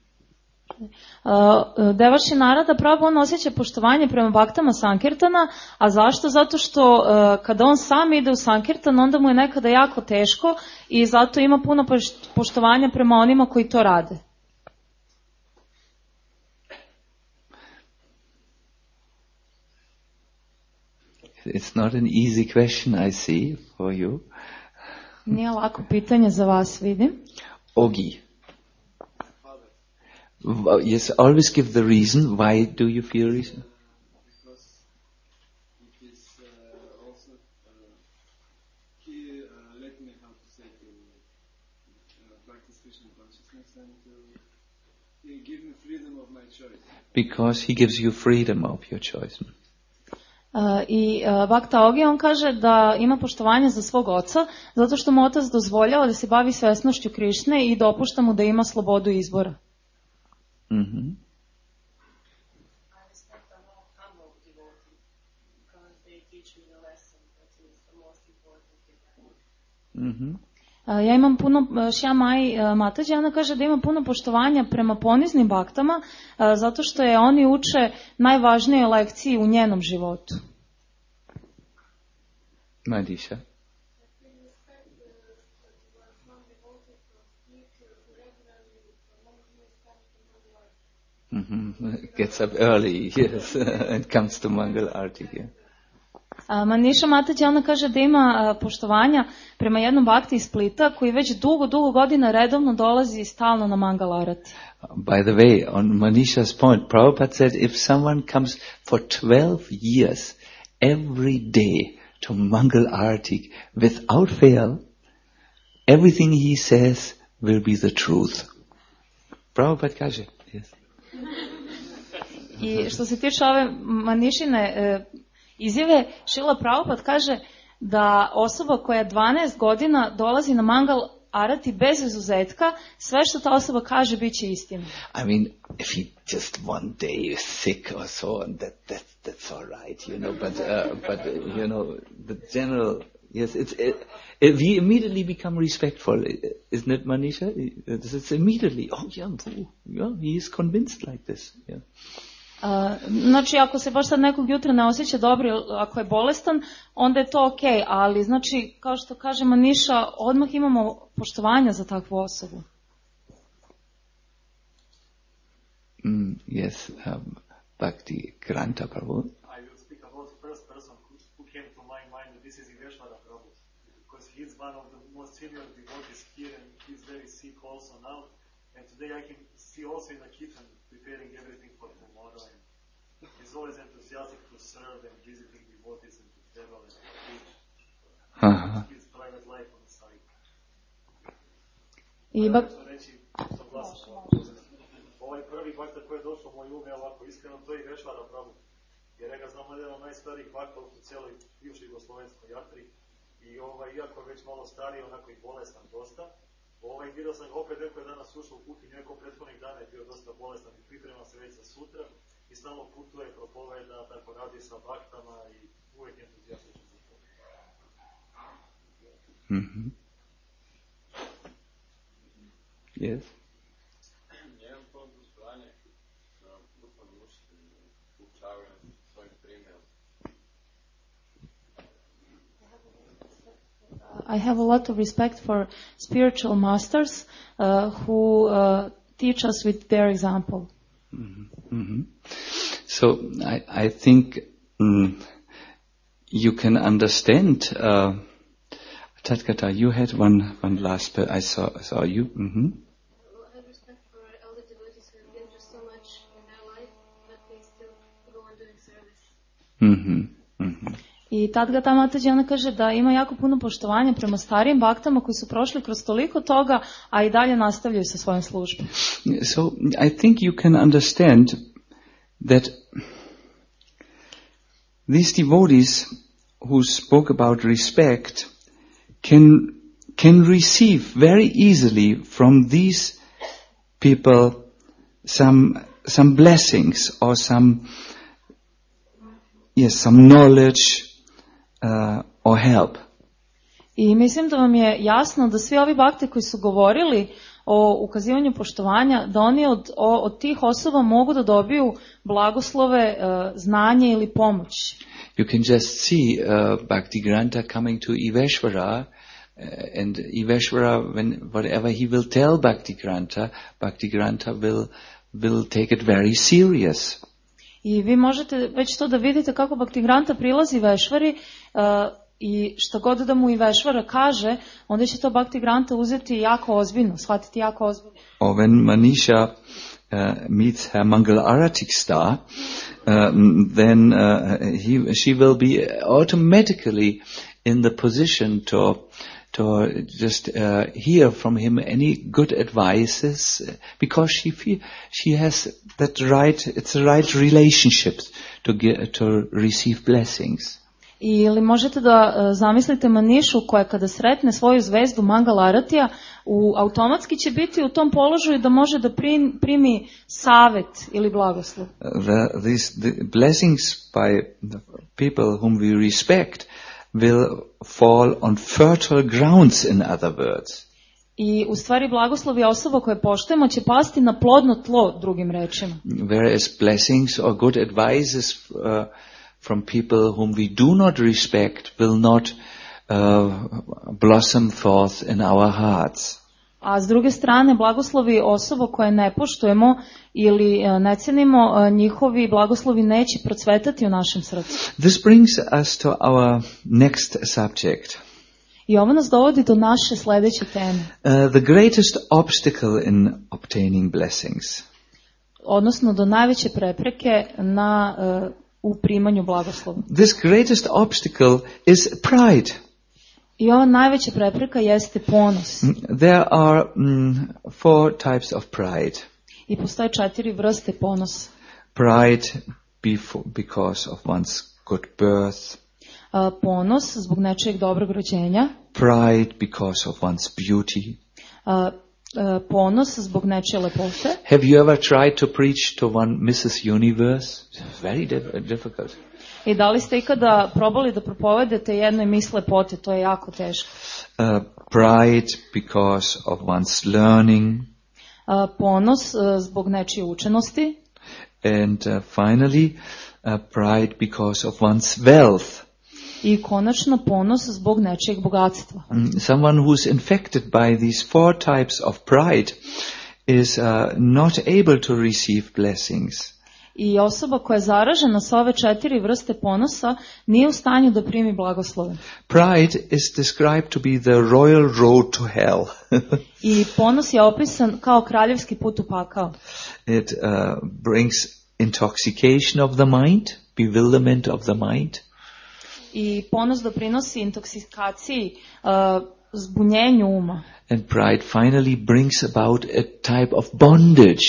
Devaši Narada pravo on osjeća poštovanje prema baktama Sankirtana, a zašto? Zato što kada on sam ide u Sankirtan, onda mu je nekada jako teško i zato ima puno poštovanja prema onima koji to rade. It's not an easy question, I see, for you. Nije lako pitanje za vas, vidim. Ogi. Yes, always give the reason. Why do you feel reason? Because it is also he let me, how to say, to practice Krishna consciousness and he give me freedom of my choice. Because he gives you freedom of your choice. I Bhakta Ogi, on kaže da ima poštovanje za svog oca, zato što mu otac dozvoljava da se bavi svesnošću Krišne i dopušta mu da ima slobodu izbora. Mm-hmm. I respect the more humble devotee because they teach me the lesson that is the most important thing. Mm-hmm. Ja imam puno, Šjamaj Mataji, ona kaže da ima puno poštovanja prema poniznim baktama, zato što je oni uče najvažnije lekcije u njenom životu. Madisha. Gets up early, yes, and comes to Mangal Arati. Yeah. Manisha Mataji, ona kaže da ima poštovanja prema jednom bakti iz Splita koji već dugo godina redovno dolazi stalno na Mangal Arati. By the way, on Manisha's point, Prabhupada said if someone comes for 12 years every day to Mangal Arati without fail, everything he says will be the truth. Prabhupada kaže, yes. I što se tiče ove Manishine izjave, Šrila Prabhupada kaže da osoba koja 12 godina dolazi na Mangal Arati bez izuzetka, sve što ta osoba kaže bit će istina. I mean, if he just one day is sick or so, that's all right, you know, but you know, the general, yes, we immediately become respectful, isn't it, Manisha? It's immediately, oh yeah, he is convinced like this, yeah. Znači, ako se baš sad nekog jutra ne osjeća dobro, ako je bolestan, onda je to okej, ali znači, kao što kaže Manisha, odmah imamo poštovanja za takvu osobu. Yes, Bhakti Granta Prabhu. I will speak about the first person who came to my mind. This is Iveshwara Prabhu, because he's one of the most senior devotees here, and he's very sick also now. And today I can see also in the kitchen preparing everything for tomorrow. And he's always enthusiastic to serve and visiting devotees and to travel and to teach. His private life on the side. Ovaj prvi bakta koji je došao u moj ume ovako iskreno, to je Iveshwara Prabhu. Jer ja ga znam jedan od najstarijih bakta u cijeloj bivšoj jugoslovenskoj jatri. I iako je već malo stariji, onako i bolestan dosta. Vidio sam opet neko je danas ušao u kuhinju, neko prethodnih dana je bio dosta bolestan i priprema se već za sutra. I stalno putuje, propoveda, tako radi sa baktama i uvijek entuzijastičan za to. Yes. I have a lot of respect for spiritual masters who teach us with their example. So I think you can understand. Tatkata, you had one last. I saw you. Well, I have respect for all the devotees who have been through so much in their life, but they still go on doing service. I Tadgata Mataji, ona kaže da ima jako puno poštovanja prema starijim baktama koji su prošli kroz toliko toga, a i dalje nastavljaju sa svojom službom. So I think you can understand that these devotees who spoke about respect can receive very easily from these people some blessings or some knowledge or help. I mislim da vam je jasno da svi ovi bakte koji su govorili o ukazivanju poštovanja, da oni od tih osoba mogu da dobiju blagoslove, znanje ili pomoć. You can just see Bhaktigranta coming to Iveshwara, and Iveshwara, whatever he will tell Bhaktigranta will take it very serious. I vi možete već to da vidite kako Bhaktigranta prilazi Iveshvari i što god da mu Iveshvara kaže, onda će to Bhaktigranta uzeti jako ozbiljno, shvatiti jako ozbiljno. Or when Manisha meets her Mangal Aratik star, then she will be automatically in the position to just hear from him any good advices, because she has that right, it's the right relationship to receive blessings. Ili možete da zamislite Manišu koja kada sretne svoju zvezdu Mangal Aratija, automatski će biti u tom položaju da može da primi savet ili blagoslov. The blessings by the people whom we respect will fall on fertile grounds, in other words. I u stvari blagoslov je osoba koje poštujemo će pasti na plodno tlo, drugim rečima. Whereas blessings or good advices from people whom we do not respect will not blossom forth in our hearts. A s druge strane, blagoslovi osoba koje ne poštujemo ili ne cenimo, njihovi blagoslovi neće procvetati u našem srcu. This brings us to our next subject. I ovo nas dovodi do naše sljedeće teme. The greatest obstacle in obtaining blessings. Odnosno do najveće prepreke u primanju blagoslova. This greatest obstacle is pride. I ova najveća prepreka jeste ponos. There are 4 types of pride. I postoje 4 vrste ponosa. Pride because of one's good birth. Ponos zbog nečijeg dobrog rođenja. Pride because of one's beauty. Ponos zbog nečije lepote. Have you ever tried to preach to one Mrs. Universe? It's very difficult. I da li ste ikada probali da propovedete jednoj Miss lepote? To je jako teško. Pride because of one's learning. Ponos zbog nečije učenosti. And finally, pride because of one's wealth. I konačno ponos zbog nečijeg bogatstva. Someone who's infected by these 4 types of pride is not able to receive blessings. I osoba koja je zaražena sa ove 4 vrste ponosa nije u stanju da primi blagoslove. Pride is described to be the royal road to hell. I ponos je opisan kao kraljevski put u pakao. It brings intoxication of the mind, bewilderment of the mind. I ponos doprinosi intoksikaciji, zbunjenju uma. And pride finally brings about a type of bondage,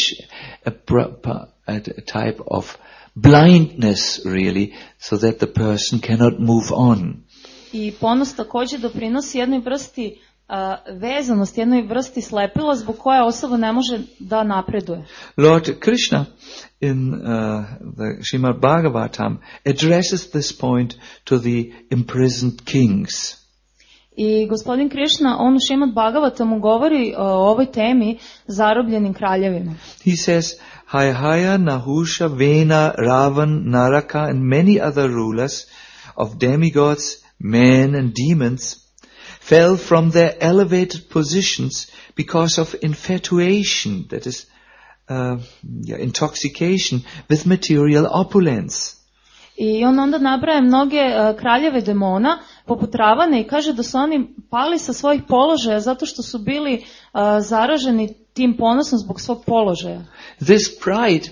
a type of blindness really, so that the person cannot move on. I ponos također doprinosi jednoj vrsti vezanosti, jednoj vrsti slepila zbog koje osoba ne može da napreduje. Lord Krishna in the Srimad Bhagavatam addresses this point to the imprisoned kings. I gospodin Krišna, on u Srimad Bhagavatamu govori o ovoj temi zarobljenim kraljevima. He says, Hayahaya, Nahusha, Vena, Ravan, Naraka and many other rulers of demigods, men and demons fell from their elevated positions because of infatuation, that is, intoxication with material opulence. I on onda nabraja mnoge kraljeve demona, poput Ravane, i kaže da su oni pali sa svojih položaja zato što su bili zaraženi tim ponosom zbog svog položaja. This pride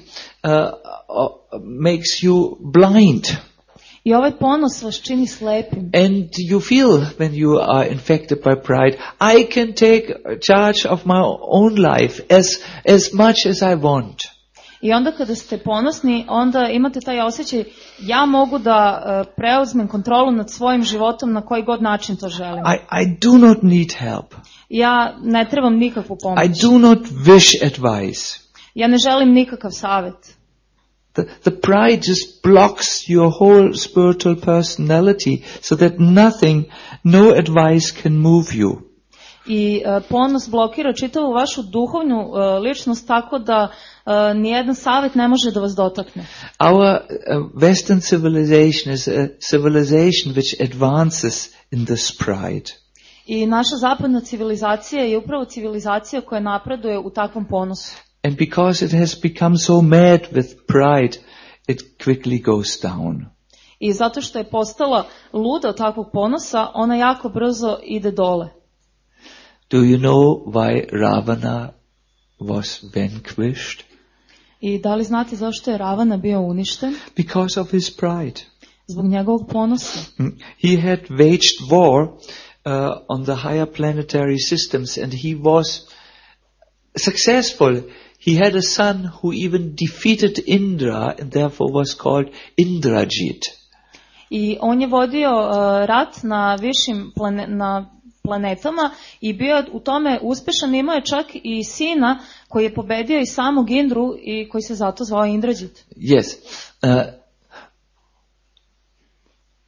makes you blind. I ovaj ponos vas čini slepim. And you feel when you are infected by pride, I can take charge of my own life as much as I want. I onda kada ste ponosni, onda imate taj osjećaj, ja mogu da preuzmem kontrolu nad svojim životom na koji god način to želim. I do not need help. Ja ne trebam nikakvu pomoć. I do not wish advice. Ja ne želim nikakav savjet. The pride just blocks your whole spiritual personality so that no advice can move you. I ponos blokira čitavu vašu duhovnu ličnost tako da nijedan savjet ne može da vas dotakne. Our Western civilization is a civilization which advances in this pride. I naša zapadna civilizacija je upravo civilizacija koja napreduje u takvom ponosu. And because it has become so mad with pride, it quickly goes down. I zato što je postala luda od takvog ponosa, ona jako brzo ide dole. Do you know why Ravana was vanquished? I da li znate zašto je Ravana bio uništen? Because of his pride. Zbog njegovog ponosa. He had waged war on the higher planetary systems and he was successful. He had a son who even defeated Indra and therefore was called Indrajit. I on je vodio rat na višim planetama i bio u tome uspešan, imao je čak i sina koji je pobedio i samog Indru i koji se zato zvao Indrajit. Yes.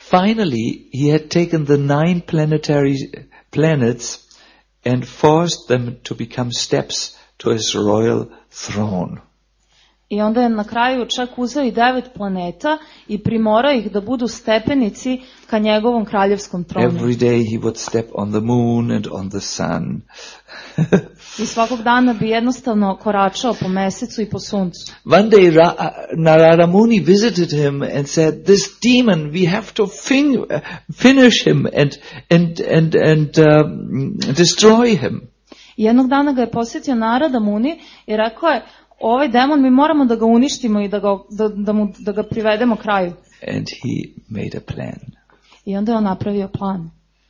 Finally, he had taken the 9 planetary planets and forced them to become steps to his royal throne. I onda je na kraju čak uzeo i 9 planeta i primorao ih da budu stepenici ka njegovom kraljevskom tronu. Every day he would step on the moon and on the sun. I svakog dana bi jednostavno koračao po mesecu i po suncu. One day Narada Muni visited him and said, "This demon, we have to finish him and destroy him." I jednog dana ga je posjetio Narada Muni i rekao je, ovaj demon mi moramo da ga uništimo i da ga privedemo kraju. And he made a plan. I onda je on napravio plan.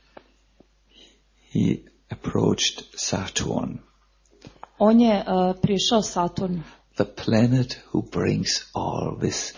He approached Saturn, On je prišao Saturnu, the planet who brings all this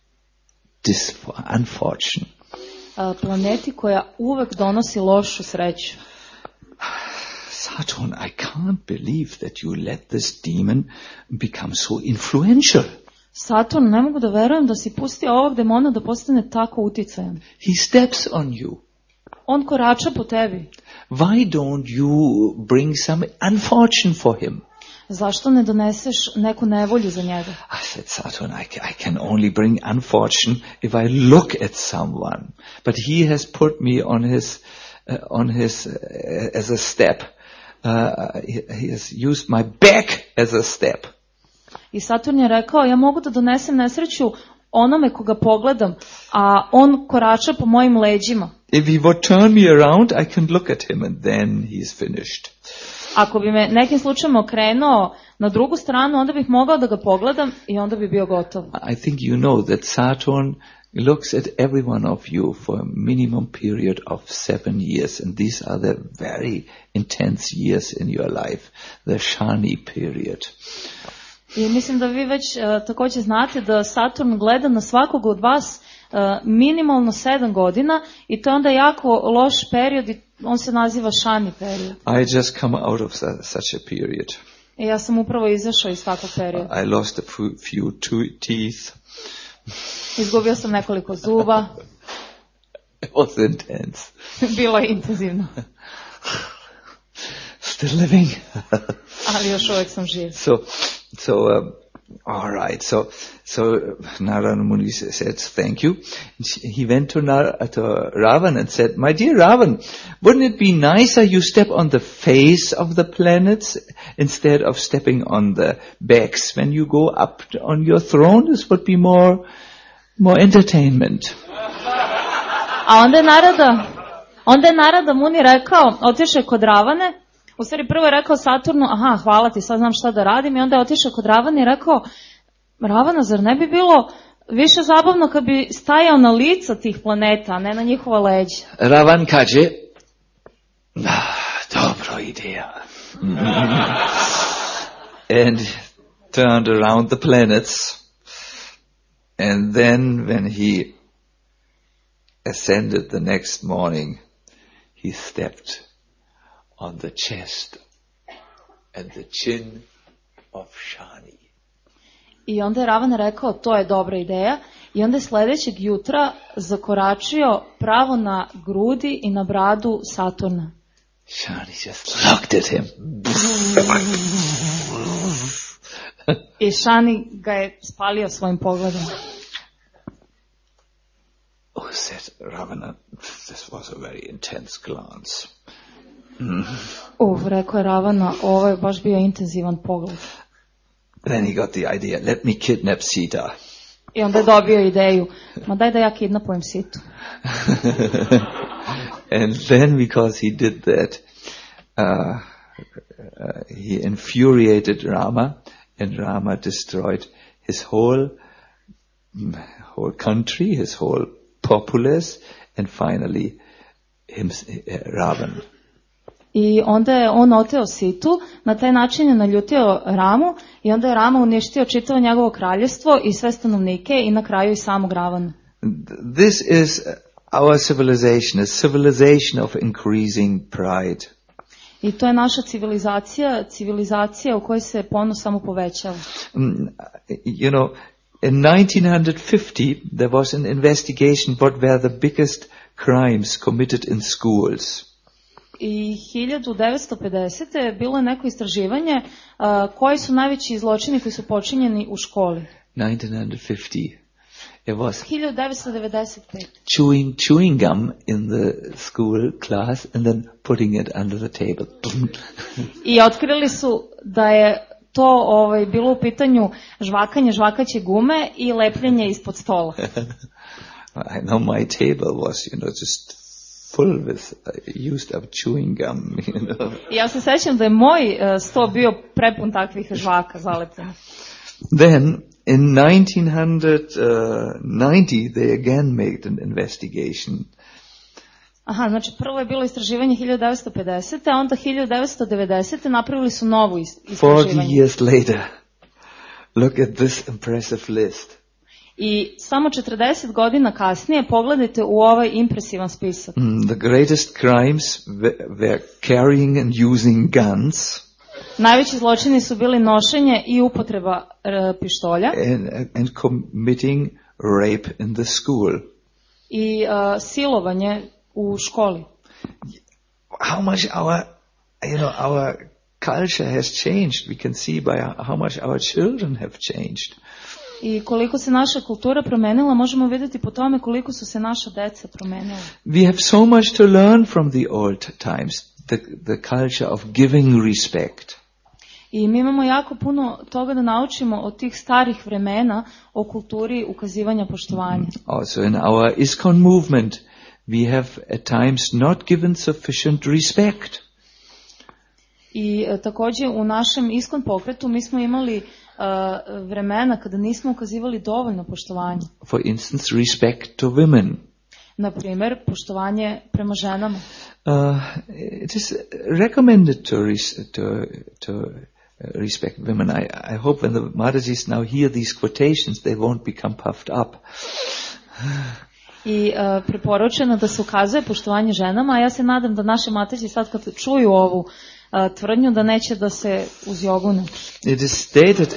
unfortune. planeti koja uvek donosi lošu sreću. Saturn, I can't believe that you let this demon become so influential. Saturn, ne mogu da verujem da si pustio ovog demona da postane tako uticajan. He steps on you. On korača po tebi. Why don't you bring some unfortune for him? Zašto ne doneseš neku nevolju za njega? I said, Saturn, I can only bring unfortune if I look at someone. But he has put me on his as a step. He has used my back as a step. I Saturn je rekao, ja mogu da donesem nesreću onome koga pogledam, a on korača po mojim leđima. If he would turn me around, I can look at him and then he's finished. Ako bi me nekim slučajem okrenuo na drugu stranu, onda bih mogao da ga pogledam i onda bi bio gotov. I think you know that Saturn looks at every one of you for a minimum period of 7 years, and these are the very intense years in your life, the Shani period. I mislim da vi već također znate da Saturn gleda na svakog od vas minimalno 7 godina i to je onda jako loš period i on se naziva Shani period. I just come out of such a period. I ja sam upravo izašao iz takvog perioda. I lost a few teeth. Izgubio sam nekoliko zuba. It was intense. Bilo je intenzivno. Still living. Ali još uvijek sam živ. All right. So Narada Muni said, "Thank you." He went to Ravan and said, "My dear Ravan, wouldn't it be nicer you step on the face of the planets instead of stepping on the backs when you go up on your throne? This would be more entertainment." A onda je Narada Muni rekao, otišao je kod Ravane. U stvari prvo je rekao Saturnu, aha, hvala ti, sad znam šta da radim, i onda je otišao kod Ravane i rekao, Ravana, zar ne bi bilo više zabavno kad bi stajao na lica tih planeta, a ne na njihova leđa? Ravan kaže, dobro ideja. And turned around the planets, and then when he ascended the next morning, he stepped on the chest and the chin of Shani. I onda je Ravan rekao, to je dobra ideja, i onda je sljedećeg jutra zakoračio pravo na grudi i na bradu Saturna. Shani just looked at him. I Shani ga je spalio svojim pogledom. Oh, said Ravana, this was a very intense glance. Rekao je Ravana, ovo je baš bio intenzivan pogled. Then he got the idea, let me kidnap Sita. I onda je dobio ideju, ma daj da ja kidnapujem Situ. And then because he did that, he infuriated Rama, and Rama destroyed his whole country, his whole populace, and finally Ravan. I onda je on oteo Situ, na taj način je naljutio Ramu i onda je Rama uništio čitavo njegovo kraljevstvo i sve stanovnike i na kraju i samog Ravana. This is our civilization, a civilization of increasing pride. I to je naša civilizacija u kojoj se ponos samo povećava. You know, in 1950, there was an investigation what were the biggest crimes committed in schools. I 1950. bilo je neko istraživanje koji su najveći zločini koji su počinjeni u školi. 1950. It was 1995. chewing gum in the school class and then putting it under the table. I otkrili su da je to bilo u pitanju žvakaće gume i lepljenje ispod stola. I know my table was, just full with used up chewing gum, Ja se sećam da je moj sto bio prepun takvih žvaka zalepljenih. Then, in 1990, they again made an investigation. Aha, znači prvo je bilo istraživanje 1950. a onda 1990. napravili su novo 40 istraživanje. years later, look at this impressive list. I samo 40 godina kasnije pogledajte u ovaj impresivan spisak. The greatest crimes were carrying and using guns Najveći zločini su bili nošenje i upotreba pištolja and committing rape in the school. i silovanje u školi. How much our culture has changed. We can see by how much our children have changed. I koliko se naša kultura promenila, možemo vidjeti po tome koliko su se naša deca promenila. We have so much to learn from the old times, the culture of giving respect. I mi imamo jako puno toga da naučimo od tih starih vremena o kulturi ukazivanja poštovanja. Also in our ISKCON movement, we have at times not given sufficient respect. I također u našem ISKCON pokretu mi smo imali vremena kada nismo ukazivali dovoljno poštovanje. For instance, respect to women. Na primjer, poštovanje prema ženama. It is recommended to respect women. I hope when the Madhajis now hear these quotations, they won't become puffed up. I preporučeno da se ukazuje poštovanje ženama, a ja se nadam da naše Mataji sad kad čuju ovu tvrdnju da neće da se uzjogune. It is stated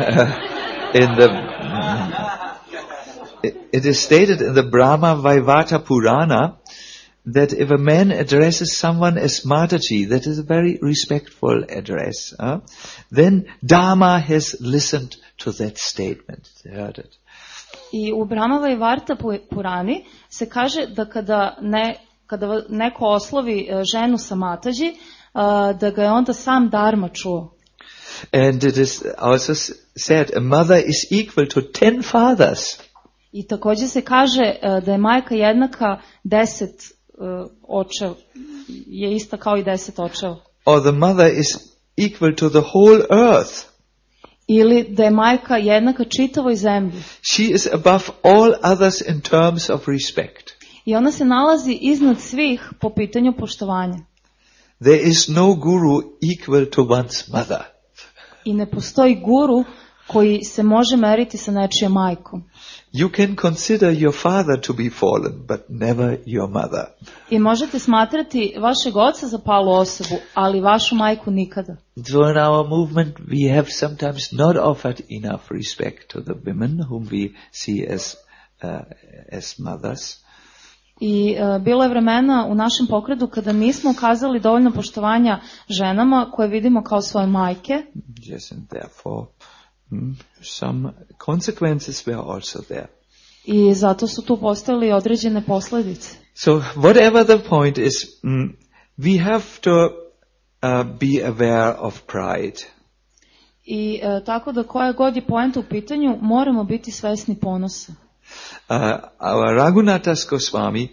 in the Brahma Vaivata Purana that if a man addresses someone as Mataji, that is a very respectful address, then Dharma has listened to that statement. They heard it. I u Brahma Vaivata Purani se kaže da kada neko oslovi ženu sa Mataji, da ga je onda sam Dharma čuo. And it is also said, a mother is equal to 10 fathers. I također se kaže da je majka jednaka 10 očeva, je ista kao i 10 očeva. Or the mother is equal to the whole earth. Ili da je majka jednaka čitavoj zemlji. She is above all others in terms of respect. I ona se nalazi iznad svih po pitanju poštovanja. There is no guru equal to one's mother. I ne postoji guru koji se može meriti sa nečijom majkom. You can consider your father to be fallen, but never your mother. I možete smatrati vašeg oca za palu osobu, ali vašu majku nikada. So in our movement we have sometimes not offered enough respect to the women whom we see as mothers. I bilo je vremena u našem pokretu kada nismo ukazali dovoljno poštovanja ženama koje vidimo kao svoje majke. Yes, and therefore some consequences were also there. I zato su tu postojale određene posljedice. So whatever the point is, we have to be aware of pride. I tako da koja god je poenta u pitanju, moramo biti svesni ponosa. Our Raghunathas Goswami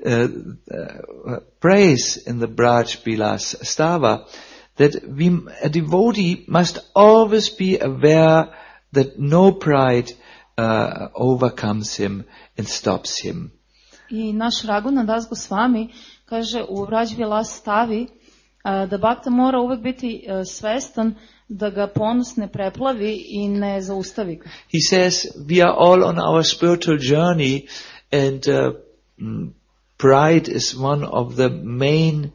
prays in the Braj Bilas Stava that a devotee must always be aware that no pride overcomes him and stops him. I naš Raghunathas Goswami kaže u Braj Bilas Stavi da bhakta mora uvek biti svestan da ga ponos ne preplavi I ne zaustavi ga. He says we are all on our spiritual journey and pride is one of the main,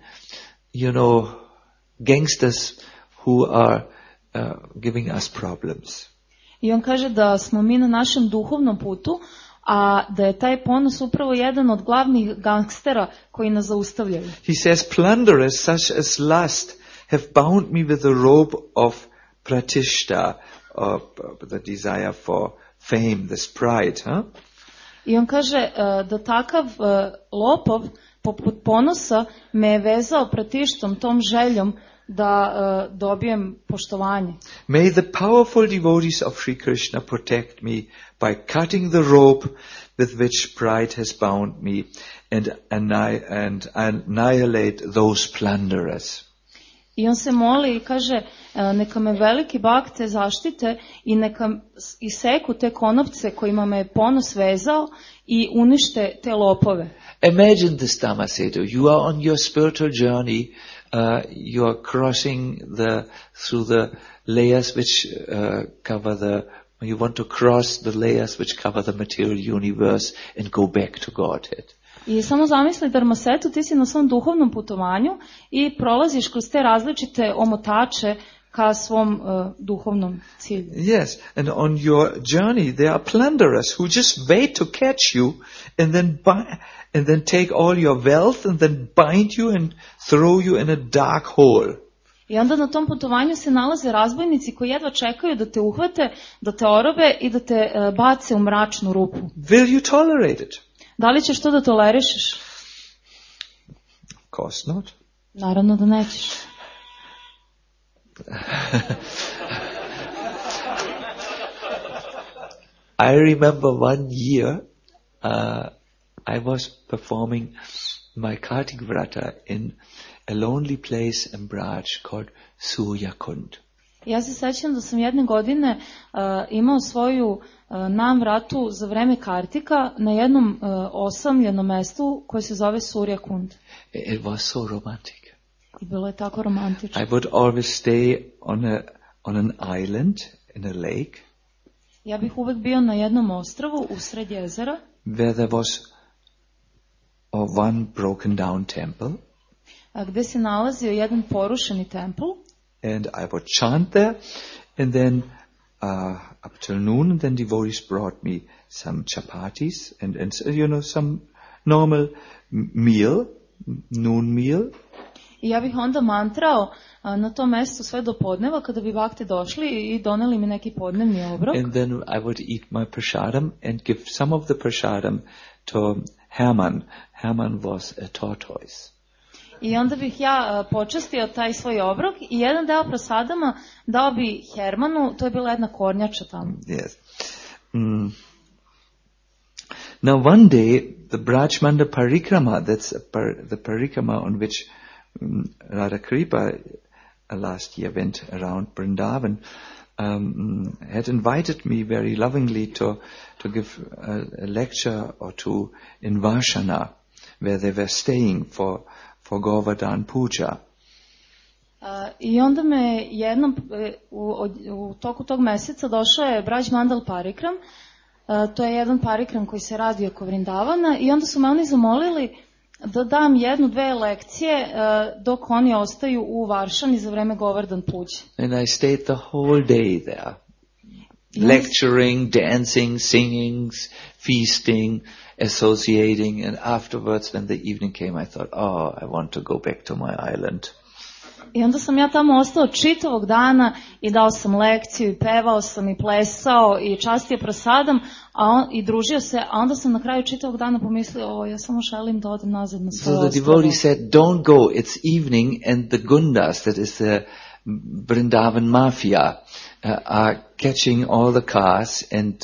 gangsters who are giving us problems. I on kaže da smo mi na našem duhovnom putu, a da je taj ponos upravo jedan od glavnih gangstera koji nas zaustavljaju. He says, plunderers such as lust have bound me with the rope of pratishta, of the desire for fame, this pride. Huh? I on kaže da takav lopov poput ponosa me je vezao pratištom, tom željom da dobijem poštovanje. May the powerful devotees of Sri Krishna protect me by cutting the rope with which pride has bound me and annihilate those plunderers. I on se moli i kaže, neka me veliki bakte zaštite i neka iseku te konopce kojima me ponos vezao i unište te lopove. Imagine this, Tamasetu. You are on your spiritual journey. You are crossing through the layers which cover you want to cross the layers which cover the material universe and go back to Godhead. I samo zamisli, Dharmasetu, ti si na svom duhovnom putovanju i prolaziš kroz te različite omotače ka svom duhovnom cilju. Yes, and on your journey there are plunderers who just wait to catch you and then take all your wealth and then bind you and throw you in a dark hole. I onda na tom putovanju se nalaze razbojnici koji jedva čekaju da te uhvate, da te orobe i da te bace u mračnu rupu. Will you tolerate it? Da li ćeš to da tolerišeš? Of course not. Naravno da nećeš. I remember one year I was performing my Kartik Vrata in a lonely place in Braj called Suryakund. Ja se sećam da sam jedne godine imao svoju namvratu za vreme Kartika na jednom osamljenom mestu koje se zove Suryakund. It was so romantic. I bilo je tako romantično. I would always stay on an island in a lake. Ja bih uvek bio na jednom ostrvu usred jezera. Where there was one broken down temple. Gde se nalazio jedan porušeni templ. And I would chant there, and then up till noon, and then devotees brought me some chapatis and some normal meal, noon meal. I ja bih onda mantrao na tom mestu sve do podneva kada bi bakte došli i doneli mi neki podnevni obrok. And then I would eat my prasadam and give some of the prasadam to Herman. Herman was a tortoise. I onda bih ja počastio taj svoj obrok i jedan deo prasadama dao bi Hermanu, to je bila jedna kornjača tamo. Yes. Now one day, the Brajmanda Parikrama, that's the Parikrama on which Radha Kripa last year went around Vrindavan, had invited me very lovingly to give a lecture or two in Varshana, where they were staying for Govardhan Puja. I onda me jednom, u toku tog meseca došao je Braj Mandal Parikram, to je jedan parikram koji se radi oko Vrindavana i onda su me oni zamolili da dam 1-2 lekcije dok oni ostaju u Varšani za vreme Govardhan Puđe. And I stayed the whole day there, lecturing, dancing, singing, feasting, associating, and afterwards when the evening came I thought, I want to go back to my island. I onda sam ja tamo ostao čitavog dana i dao sam lekciju i pevao sam i plesao i častio prasadam i družio se, a onda sam na kraju čitavog dana pomislio, ja samo želim da odem nazad na svoje ostrvo. So the devotee said, don't go, it's evening and the gundas, that is the Vrindavan mafia, are catching all the cars and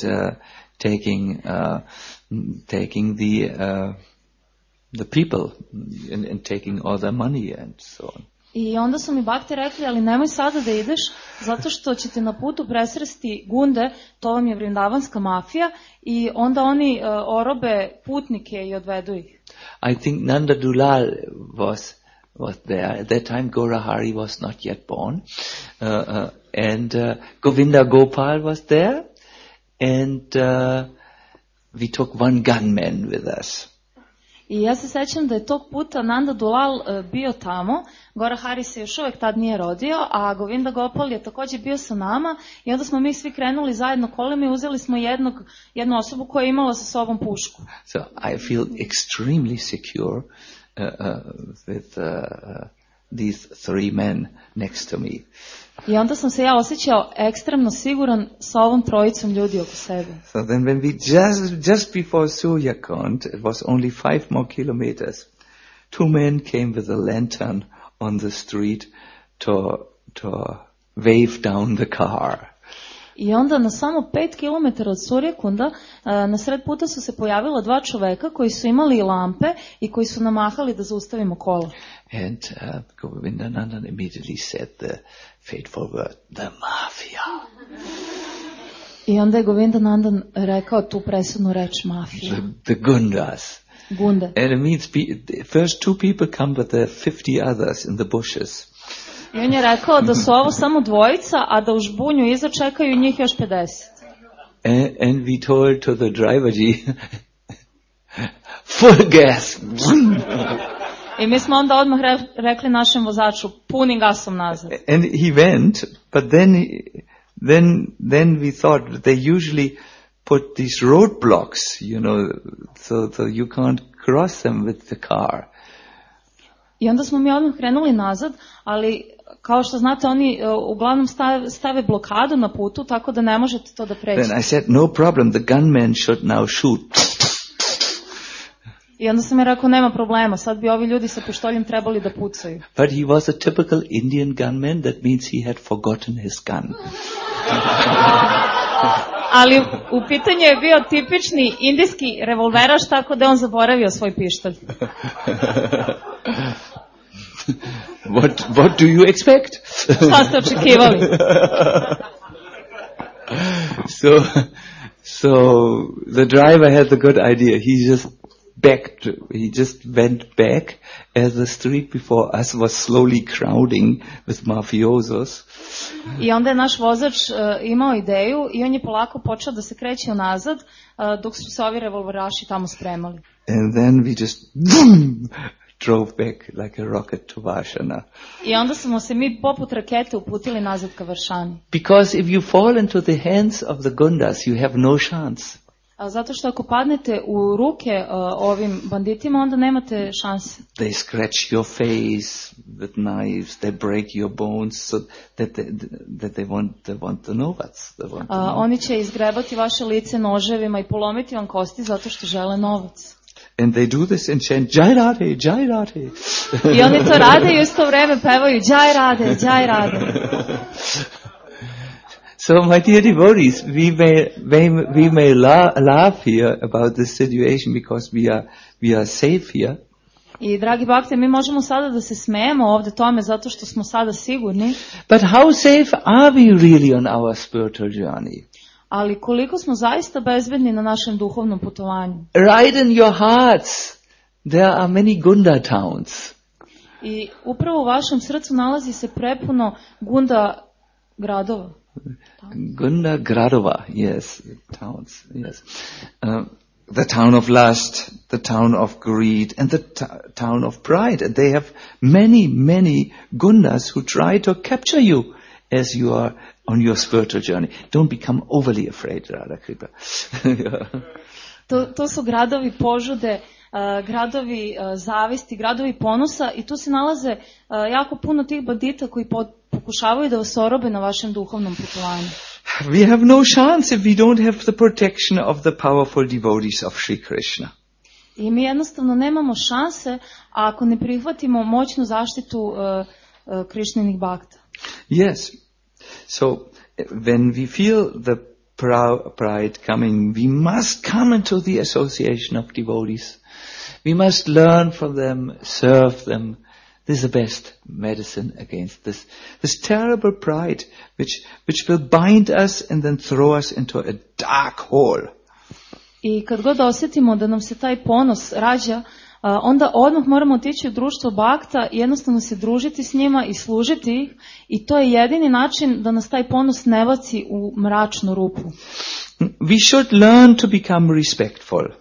taking the people and taking all their money and so on. I onda su mi bakte rekli, ali nemoj sada da ideš, zato što ćete na putu presresti gunde, to vam je vrindavanska mafija, i onda oni orobe putnike i odvedu ih. I think Nanda Dulal was there. At that time Gaurahari was not yet born. And Govinda Gopal was there. And we took one gunman with us. I ja se sećam da je tog puta Nanda Dulal bio tamo, Gora Hari se još uvek tad nije rodio, a Govinda Gopal je također bio sa nama i onda smo mi svi krenuli zajedno kolima i uzeli smo jednu osobu koja je imala sa sobom pušku. So I feel extremely secure with these three men next to me. I onda sam se ja osjećao ekstremno siguran sa ovom trojicom ljudi oko sebe. So then when we just before Suryakant, it was only 5 more kilometers, 2 men came with a lantern on the street to wave down the car. I onda na samo 5 km od Suryakunda na sred puta su se pojavila 2 čoveka koji su imali lampe i koji su namahali da zaustavimo kola. And Govindanandan immediately said the fateful word, the mafia. I onda je Govindanandan rekao tu presudnu reč mafija. The Gundas. Gunde. And it means first 2 people come with the 50 others in the bushes. I on je rekao da su ovo samo dvojica, a da u žbunju iza čekaju njih još 50. And we told to the driver, full gas. I mi smo onda odmah rekli našem vozaču, punim gasom nazad. And he went, but then we thought they usually put these roadblocks, so you can't cross them with the car. I onda smo mi odmah krenuli nazad, ali kao što znate, oni uglavnom stave blokadu na putu, tako da ne možete to da pređete. Then I said, no problem, the gunmen should now shoot. I onda sam mi rekao, nema problema, sad bi ovi ljudi sa pištoljem trebali da pucaju. But he was a typical Indian gunman, that means he had forgotten his gun. Ali u pitanju je bio tipični indijski revolveraš, tako da on zaboravio svoj pištolj. What do you expect? Šta ste očekivali? So the driver had the good idea. He just went back as the street before us was slowly crowding with mafiosos. I onda je naš vozač imao ideju i on je polako počeo da se kreće unazad dok su se ovi revolveraši tamo spremali. And then we just drove back like a rocket to Varshana. I onda smo se mi poput rakete uputili nazad ka Varšani. Because if you fall into the hands of the Gundas, you have no chance. Zato što ako padnete u ruke ovim banditima, onda nemate šanse. They scratch your face with knives, they break your bones, so that they want to know what's. Oni će izgrebati vaše lice noževima i polomiti vam kosti zato što žele novac. And they do this and chant, Jai Radhe, Jai Radhe. I oni to rade i u isto vreme pevaju, Jai Radhe, Jai Radhe. So, my dear devotees, we may laugh here about this situation because we are safe here. I dragi bakte, mi možemo sada da se smejemo ovde tome zato što smo sada sigurni. But how safe are we really on our spiritual journey? Ali koliko smo zaista bezbedni na našem duhovnom putovanju? Right in your hearts, there are many Gunda towns. I upravo u vašem srcu nalazi se prepuno Gunda gradova. Gunda Gradova, yes, towns, yes. The town of lust, the town of greed, and the town of pride. And they have many Gundas who try to capture you as you are on your spiritual journey. Don't become overly afraid, Radha Kripa. To su gradovi požude, gradovi zavisti, gradovi ponosa i tu se nalaze jako puno tih bandita koji pokušavaju da vas orobe na vašem duhovnom putovanju. We have no chance if we don't have the protection of the powerful devotees of Sri Krishna. I mi jednostavno nemamo šanse ako ne prihvatimo moćnu zaštitu Krišninih bakta. Yes. So when we feel the pride coming, we must come into the association of devotees. We must learn from them, serve them. This is the best medicine against this terrible pride, which will bind us and then throw us into a dark hole. I kad god osjetimo da nam se taj ponos rađa, onda odmah moramo otići u društvo bakta i jednostavno se družiti s njima i služiti ih. I to je jedini način da nas taj ponos ne baci u mračnu rupu. We should learn to become respectful.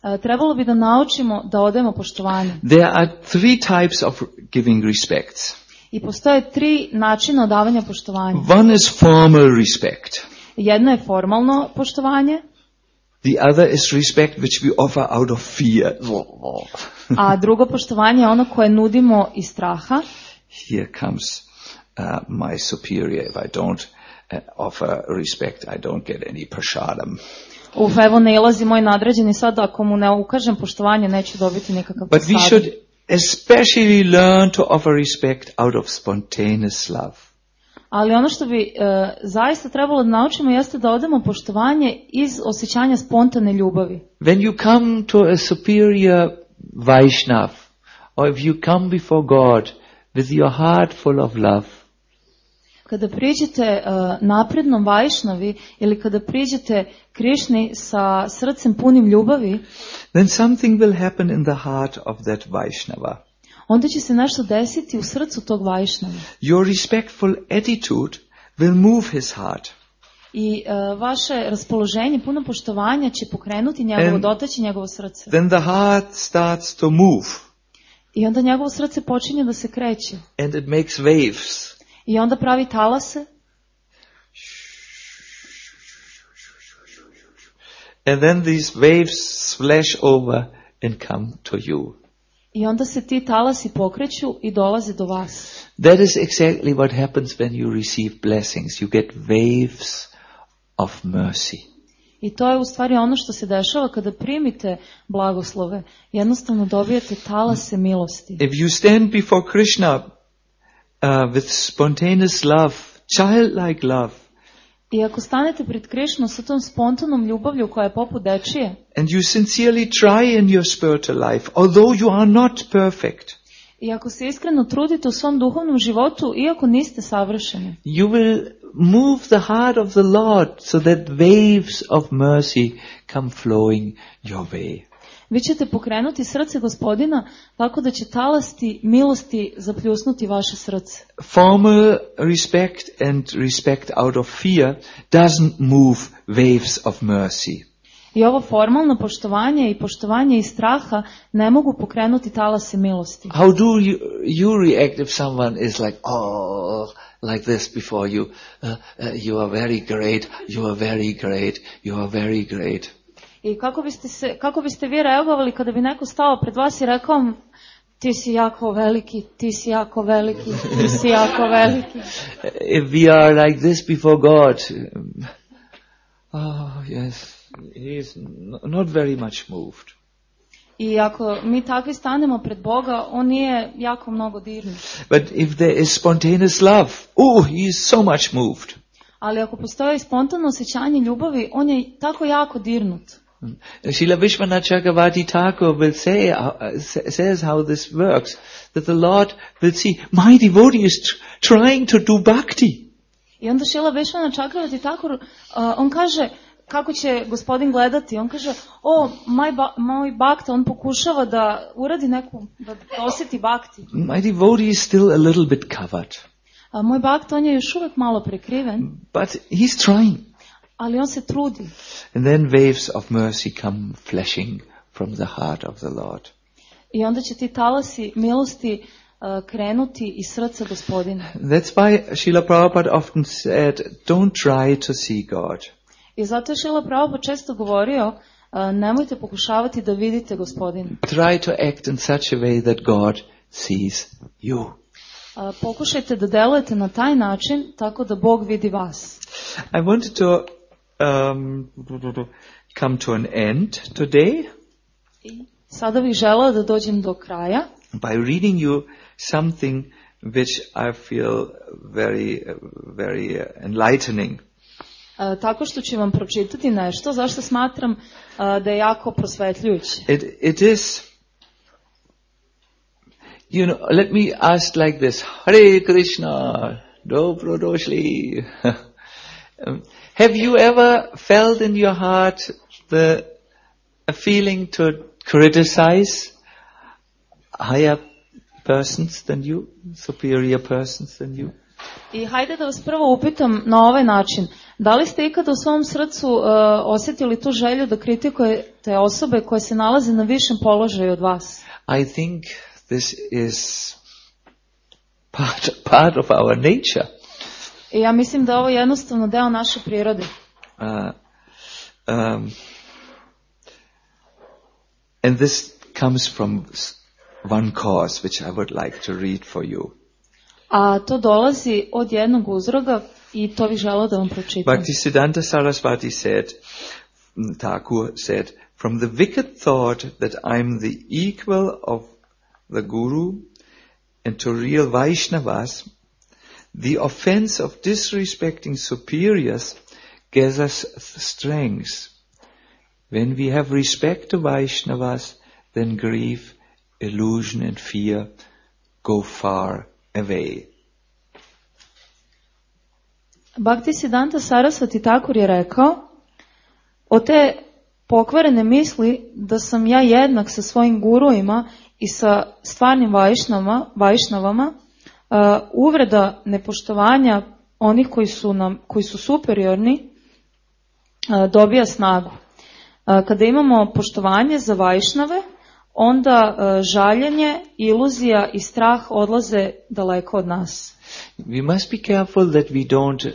trebalo bi da naučimo da odajemo poštovanje. There are 3 types of giving respects. I postoje 3 načina odavanja poštovanja. One is formal respect. Jedno je formalno poštovanje, The other is respect which we offer out of fear. a drugo poštovanje je ono koje nudimo iz straha. Here comes my superior. If I don't offer respect, I don't get any prasadam. Evo ne ilazi moj nadređeni sad, ako mu ne ukažem poštovanje, neću dobiti nikakav But we prasad. should especially learn to offer respect out of spontaneous love. Ali ono što bi zaista trebalo da naučimo jeste da odamo poštovanje iz osjećanja spontane ljubavi. When you come to a superior Vaishnav, or if you come before God with your heart full of love, Kada priđete naprednom Vajšnavi ili kada priđete Krišni sa srcem punim ljubavi, then something will happen in the heart of that Vaishnava. onda će se nešto desiti u srcu tog Vajšnava. Your respectful attitude will move his heart. I vaše raspoloženje, puno poštovanja će pokrenuti njegovo, And dotaći njegovo srce. Then the heart starts to move, I onda njegovo srce počinje da se kreće. and it makes waves. I onda pravi talase. And then these waves splash over and come to you. I onda se ti talasi pokreću i dolaze do vas. That is exactly what happens when you receive blessings. You get waves of mercy. I to je u stvari ono što se dešava kada primite blagoslove. Jednostavno dobijete talase milosti. If you stand before Krishna with spontaneous love, childlike love, I ako stanete pred Krišnom sa tom spontanom ljubavlju koja je poput dečije, and you sincerely try in your spiritual life, although you are not perfect, i ako se iskreno trudite u svom duhovnom životu, iako niste savršeni, you will move the heart of the Lord so that waves of mercy come flowing your way. vi ćete pokrenuti srce Gospodina tako da će talasti milosti zapljusnuti vaše srce. Formal respect and respect out of fear doesn't move waves of mercy. I ovo formalno poštovanje i poštovanje iz straha ne mogu pokrenuti talase milosti. How do you react if someone is like, oh, like this before you? You are very great, you are very great, you are very great. I kako biste vi reagovali kada bi neko stao pred vas i rekao, ti si jako veliki, ti si jako veliki, ti si jako veliki. If we are like this before God, oh yes, he is not very much moved. I ako mi takvi stanemo pred Boga, on nije jako mnogo dirnut. But if there is spontaneous love, oh, he is so much moved. Ali ako postoji spontano osjećanje ljubavi, on je tako jako dirnut. Srila Vishwanath Chakravarti Thakur will says how this works, that the Lord will see, my devotee is trying to do bhakti. I onda Srila Vishwanath Chakravarti Thakur, on kaže, kako će Gospodin gledati? On kaže, moj bhakta, on pokušava da uradi neku, da osjeti bhakti. My devotee is still a little bit covered. A moj bhakta, on je još uvek malo prekriven, But he's trying. ali on se trudi. And then waves of mercy come flashing from the heart of the Lord. I onda će ti talasi milosti krenuti iz srca Gospodina. That's why Srila Prabhupada often said, don't try to see God. I zato je Srila Prabhupada često govorio, nemojte pokušavati da vidite Gospodina. Try to act in such a way that God sees you. Pokušajte da delujete na taj način tako da Bog vidi vas. I wanted to come to an end today I sada bih želeo da dođem do kraja by reading you something which I feel very enlightening. tako što ću vam pročitati nešto zašto smatram da je jako prosvetljujuće. It is, let me ask like this, Hare Krishna, Dobro Doshli. Have you ever felt in your heart a feeling to criticize higher persons than you, superior persons than you? I hajde da vas prvo upitam na ovaj način. Da li ste ikada u svom srcu osjetili tu želju da kritikujete osobe koje se nalaze na višem položaju od vas? I think this is part of our nature. I ja mislim da je ovo jednostavno deo naše prirode. And this comes from one cause which I would like to read for you. A to dolazi od jednog uzroka i to bih želeo da vam pročitam. Bhaktisiddhanta Saraswati Thakur said, from the wicked thought that I'm the equal of the Guru and to real Vaishnavas, the offense of disrespecting superiors gathers strength. When we have respect to Vaishnavas, then grief, illusion and fear go far away. Bhaktisiddhanta Saraswati Thakur je rekao, od te pokvarene misli da sam ja jednak sa svojim guruima i sa stvarnim vajšnavama, uvreda nepoštovanja onih koji su superiorni, dobija snagu. Kada imamo poštovanje za vajšnave, onda žaljenje, iluzija i strah odlaze daleko od nas. We must be careful that we don't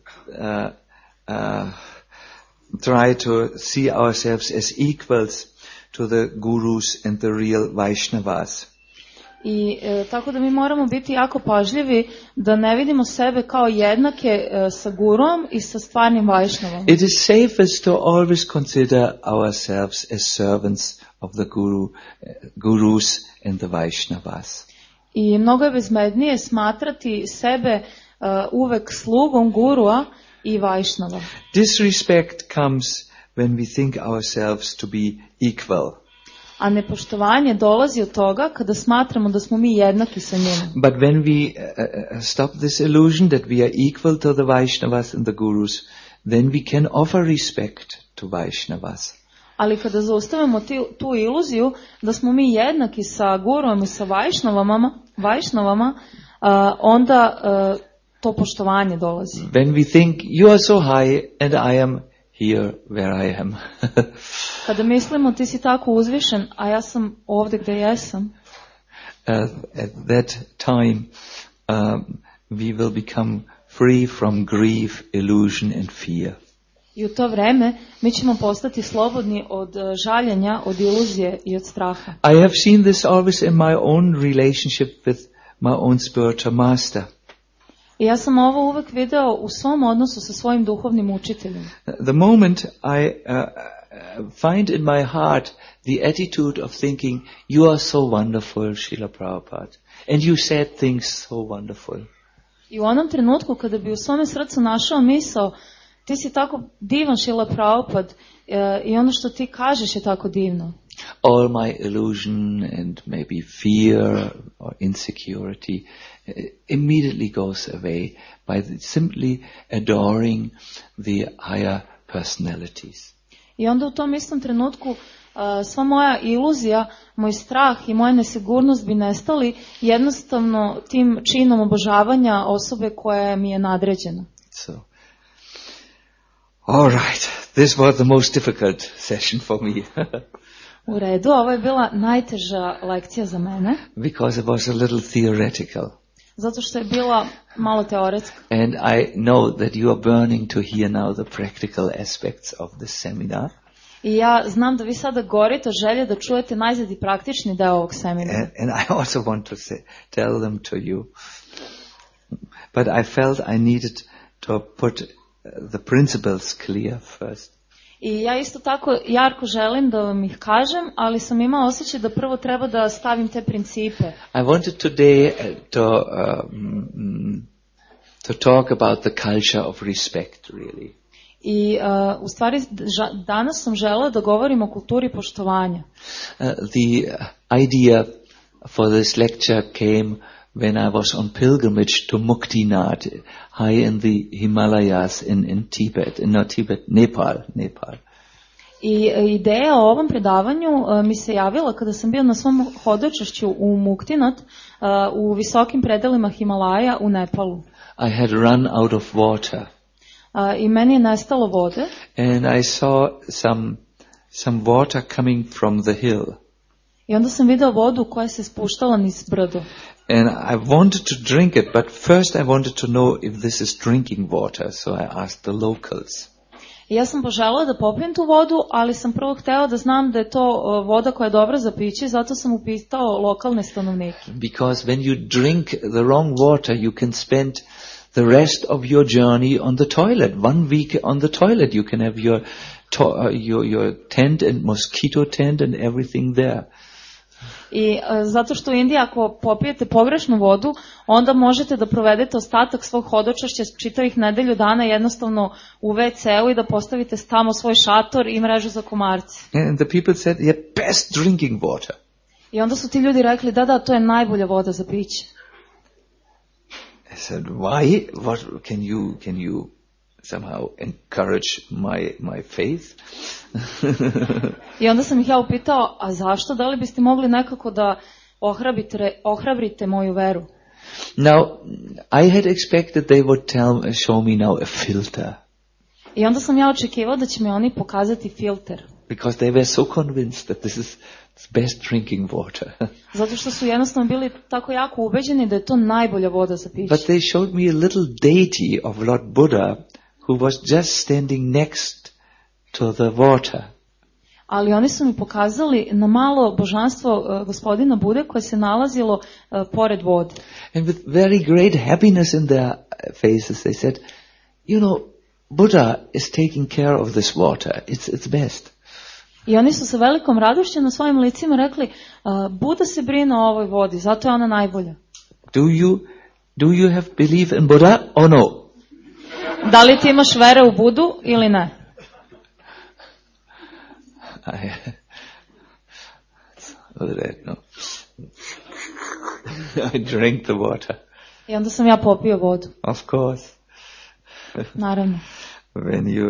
try to see ourselves as equals to the gurus and the real Vaishnavas. I tako da mi moramo biti jako pažljivi da ne vidimo sebe kao jednake sa gurom i sa stvarnim vajšnavom. It is safest to always consider ourselves as servants of the gurus and the Vaishnavas. I mnogo je bezbednije smatrati sebe uvek slugom gurua i vajšnava. Disrespect comes when we think ourselves to be equal. A nepoštovanje dolazi od toga kada smatramo da smo mi jednaki sa njima. But when we stop this illusion that we are equal to the Vaishnavas and the gurus, then we can offer respect to Vaishnavas. Ali kada zaustavimo tu iluziju da smo mi jednaki sa guruom i sa vajšnavama, onda to poštovanje dolazi. When we think you are so high and I am here where I am. Kada mislimo ti si tako uzvišen, a ja sam ovdje gdje jesam. At that time we will become free from grief, illusion and fear. I u to vreme mi ćemo postati slobodni od žaljenja, od iluzije i od straha. I have seen this always in my own relationship with my own spiritual master. I ja sam ovo uvek video u svom odnosu sa svojim duhovnim učiteljem. The moment I find in my heart the attitude of thinking, you are so wonderful, Srila Prabhupada, and you said things so wonderful. I u onom trenutku kada bi u svome srcu našao misao, ti si tako divan, Srila Prabhupada, i ono što ti kažeš je tako divno. All my illusion and maybe fear or insecurity immediately goes away by simply adoring the higher personalities. I onda u tom istom trenutku sva moja iluzija, moj strah i moja nesigurnost bi nestali jednostavno tim činom obožavanja osobe koja mi je nadređena. So, all right, this was the most difficult session for me. U redu, ovo je bila najteža lekcija za mene. Because it was a little theoretical. Zato što je bila malo teoretska. And I know that you are burning to hear now the practical aspects of this seminar. I ja znam da vi sada gorite od želje da čujete najzad i praktični deo ovog seminara. And I also want to tell them to you. But I felt I needed to put the principles clear first. I ja isto tako jarko želim da vam ih kažem, ali sam imala osjećaj da prvo treba da stavim te principe. I wanted today to talk about the culture of respect, really. I u stvari danas sam želela da govorim o kulturi poštovanja. The idea for this lecture came when I was on pilgrimage to Muktinath, high in the Himalayas in Tibet, Nepal. I ideja o ovom predavanju mi se javila kada sam bio na svom hodočašću u Muktinath, u visokim predelima Himalaja u Nepalu. I had run out of water. i meni je nestalo vode. And I saw some water coming from the hill. I onda sam video vodu koja se spuštala niz brdo. And I wanted to drink it, but first I wanted to know if this is drinking water, so I asked the locals. I ja sam poželjela da popijem tu vodu, ali sam prvo htjela da znam da je to voda koja je dobra za piće, zato sam upitao lokalne stanovnike. Because when you drink the wrong water, you can spend the rest of your journey on the toilet. 1 week on the toilet, you can have your tent and mosquito tent and everything there. I zato što u Indiji ako popijete pogrešnu vodu, onda možete da provedete ostatak svog hodočašća čitavih nedelju dana jednostavno u WC-u i da postavite tamo svoj šator i mrežu za komarce. And the people said, yeah, best drinking water. I onda su ti ljudi rekli, da, to je najbolja voda za piće. I said, why? What can you somehow encourage my faith? I onda sam ih ja upitao, a zašto? Da li biste mogli nekako da ohrabrite moju veru? Now, I had expected they would show me now a filter. I onda sam ja očekivao da će mi oni pokazati filter. Because they were so convinced that this is best drinking water. Zato što su jednostavno bili tako jako ubeđeni da je to najbolja voda za piće. But they showed me a little deity of Lord Buddha who was just standing next to the water. Ali oni su mi pokazali na malo božanstvo gospodina Bude koje se nalazilo pored vode. And with very great happiness in their faces they said, you know, Buddha is taking care of this water. It's best. I oni su sa velikom radošću na svojim licima rekli, Buda se brine o ovoj vodi, zato je ona najbolja. Do you have belief in Buddha or no? Da li ti imaš vere u Budu ili ne? I drank the water. I onda sam ja popio vodu. Of course. Naravno. When you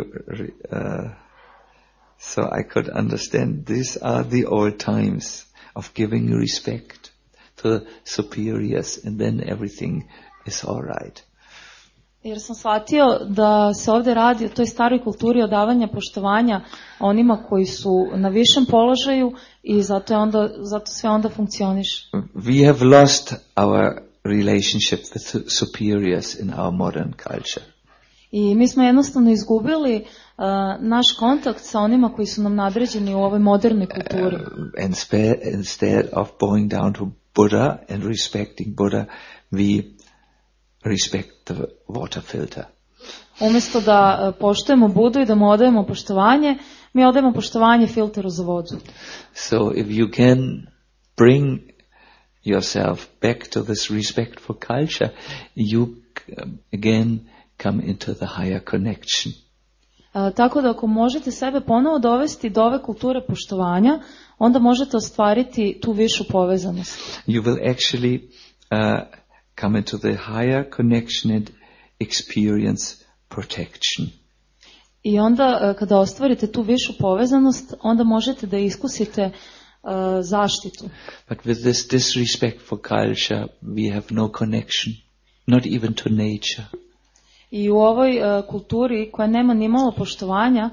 so I could understand these are the old times of giving respect to the superiors and then everything is all right. Jer sam shvatio da se ovdje radi o toj staroj kulturi odavanja poštovanja onima koji su na višem položaju i zato sve onda funkcioniše. We have lost our relationship with superiors in our modern culture. I mi smo jednostavno izgubili naš kontakt sa onima koji su nam nadređeni u ovoj modernoj kulturi. Instead of bowing down to Buddha and respecting Buddha, we respect the water filter. Umjesto da poštujemo Budu i da mu odajemo poštovanje, mi odajemo poštovanje filteru za vodu. So if you can bring yourself back to this respect for culture, you again come into the higher connection. Tako da ako možete sebe ponovo dovesti do ove kulture poštovanja, onda možete ostvariti tu višu povezanost. You will actually come into the higher connection and experience protection. I onda kada ostvarite tu višu povezanost, onda možete da iskusite zaštitu. But with this disrespect for culture, we have no connection, not even to nature. I u ovoj kulturi koja nema ni malo poštovanja,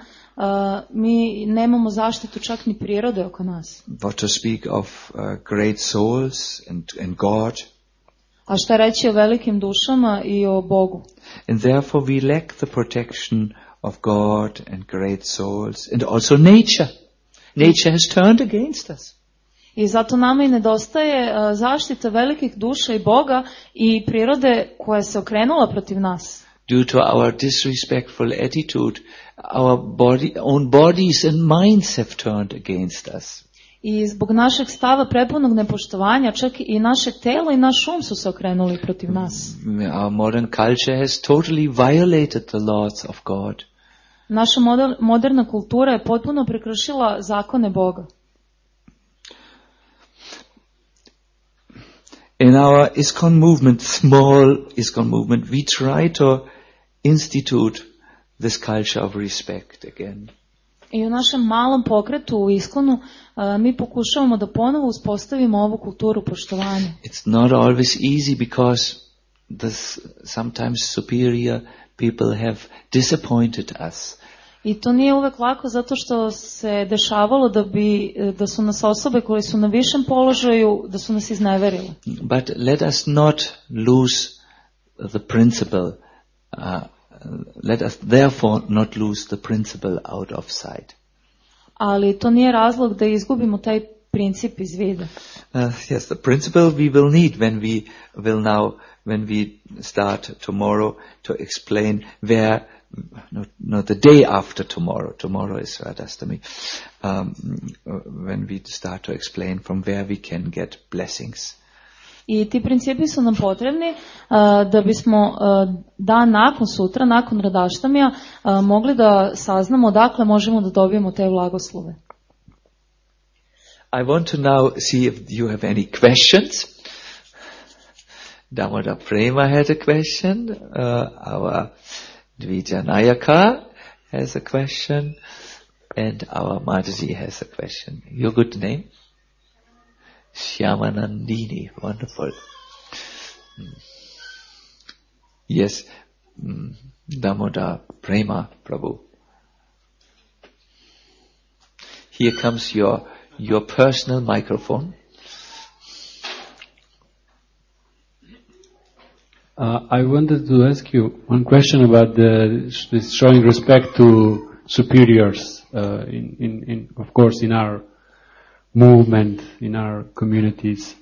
mi nemamo zaštitu čak ni prirode oko nas. But to speak of great souls and God. A šta reći o velikim dušama i o Bogu? And therefore we lack the protection of God and great souls and also nature. Nature has turned against us. I zato nama i nedostaje zaštita velikih duša i Boga i prirode koja se okrenula protiv nas. Due to our disrespectful attitude, our own bodies and minds have turned against us. I zbog našeg stava prepunog nepoštovanja, čak i naše telo i naš um su se okrenuli protiv nas. Our modern culture has totally violated the laws of God. Naša moderna kultura je potpuno prekršila zakone Boga. In our ISKCON movement, small ISKCON movement, we try to institute this culture of respect again. I u našem malom pokretu u ISKCON-u mi pokušavamo da ponovo uspostavimo ovu kulturu poštovanja. It's not always easy because sometimes superior people have disappointed us. I to nije uvek lako zato što se dešavalo da su nas osobe koje su na višem položaju, da su nas izneverile. But let us not lose the principle. Let us therefore not lose the principle out of sight. Ali to nije razlog da izgubimo taj princip iz vida. Yes, the principle we will need when we start tomorrow to explain where, not the day after tomorrow. Tomorrow is Radhastami. When we start to explain from where we can get blessings. I ti principi su nam potrebni da bismo dan nakon sutra, nakon Radaštamija, mogli da saznamo odakle možemo da dobijemo te blagoslove. I want to now see if you have any questions. Damodar Prema had a question. Our Dvija Nayaka has a question. And our Mataji has a question. Your good name? Shyamanandini. Wonderful. Yes. Damodar Prema, Prabhu. Here comes your personal microphone. I wanted to ask you one question about this showing respect to superiors, of course, in our movement, in our communities.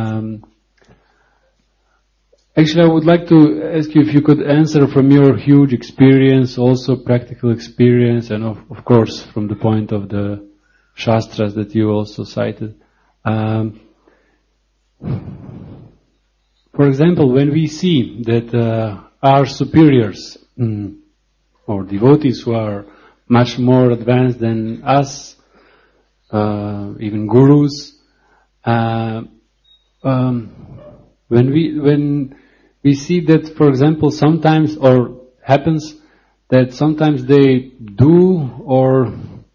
Actually, I would like to ask you if you could answer from your huge experience, also practical experience, and of course, from the point of the Shastras that you also cited. For example, when we see that our superiors or devotees who are much more advanced than us, even gurus, when we see that, for example, sometimes or happens that sometimes they do or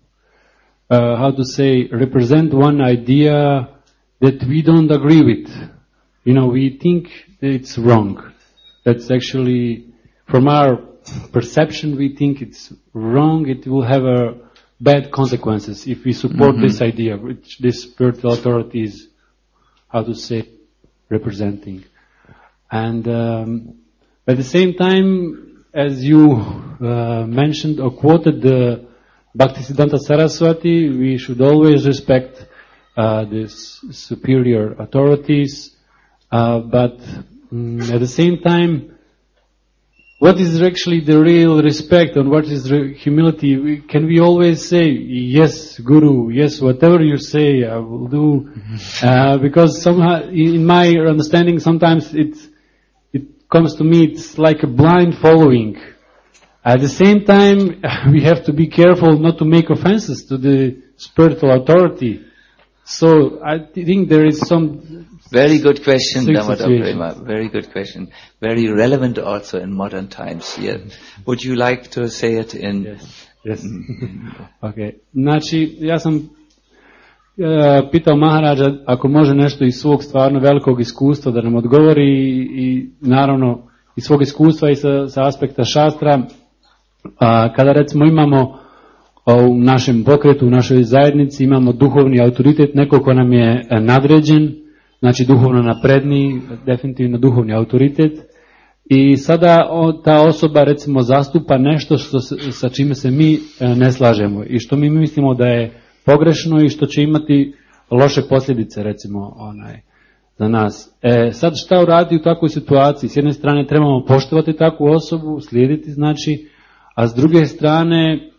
represent one idea that we don't agree with. We think that it's wrong. That's actually, from our perception, we think it's wrong. It will have bad consequences if we support this idea, which this spiritual authority is, representing. And at the same time, as you mentioned or quoted the Bhaktisiddhanta Saraswati, we should always respect these superior authorities. But at the same time, what is actually the real respect and what is humility? Can we always say, yes, Guru, yes, whatever you say, I will do? Because somehow, in my understanding, sometimes it comes to me, it's like a blind following. At the same time, we have to be careful not to make offenses to the spiritual authority. So I think there is some... Very good question, Damodar Prema. Very good question. Very relevant also in modern times. Yeah. Would you like to say it in... Yes. Okay. Znači, ja sam pitao Maharaja ako može nešto iz svog stvarno velikog iskustva da nam odgovori i naravno iz svog iskustva i sa aspekta šastra. Kada recimo imamo u našem pokretu, u našoj zajednici imamo duhovni autoritet, neko ko nam je nadređen, znači duhovno napredniji, definitivno duhovni autoritet. I sada ta osoba recimo zastupa nešto sa čime se mi ne slažemo i što mi mislimo da je pogrešno i što će imati loše posljedice recimo za nas. Sad šta uraditi u takvoj situaciji? S jedne strane trebamo poštovati takvu osobu, slijediti znači, a s druge strane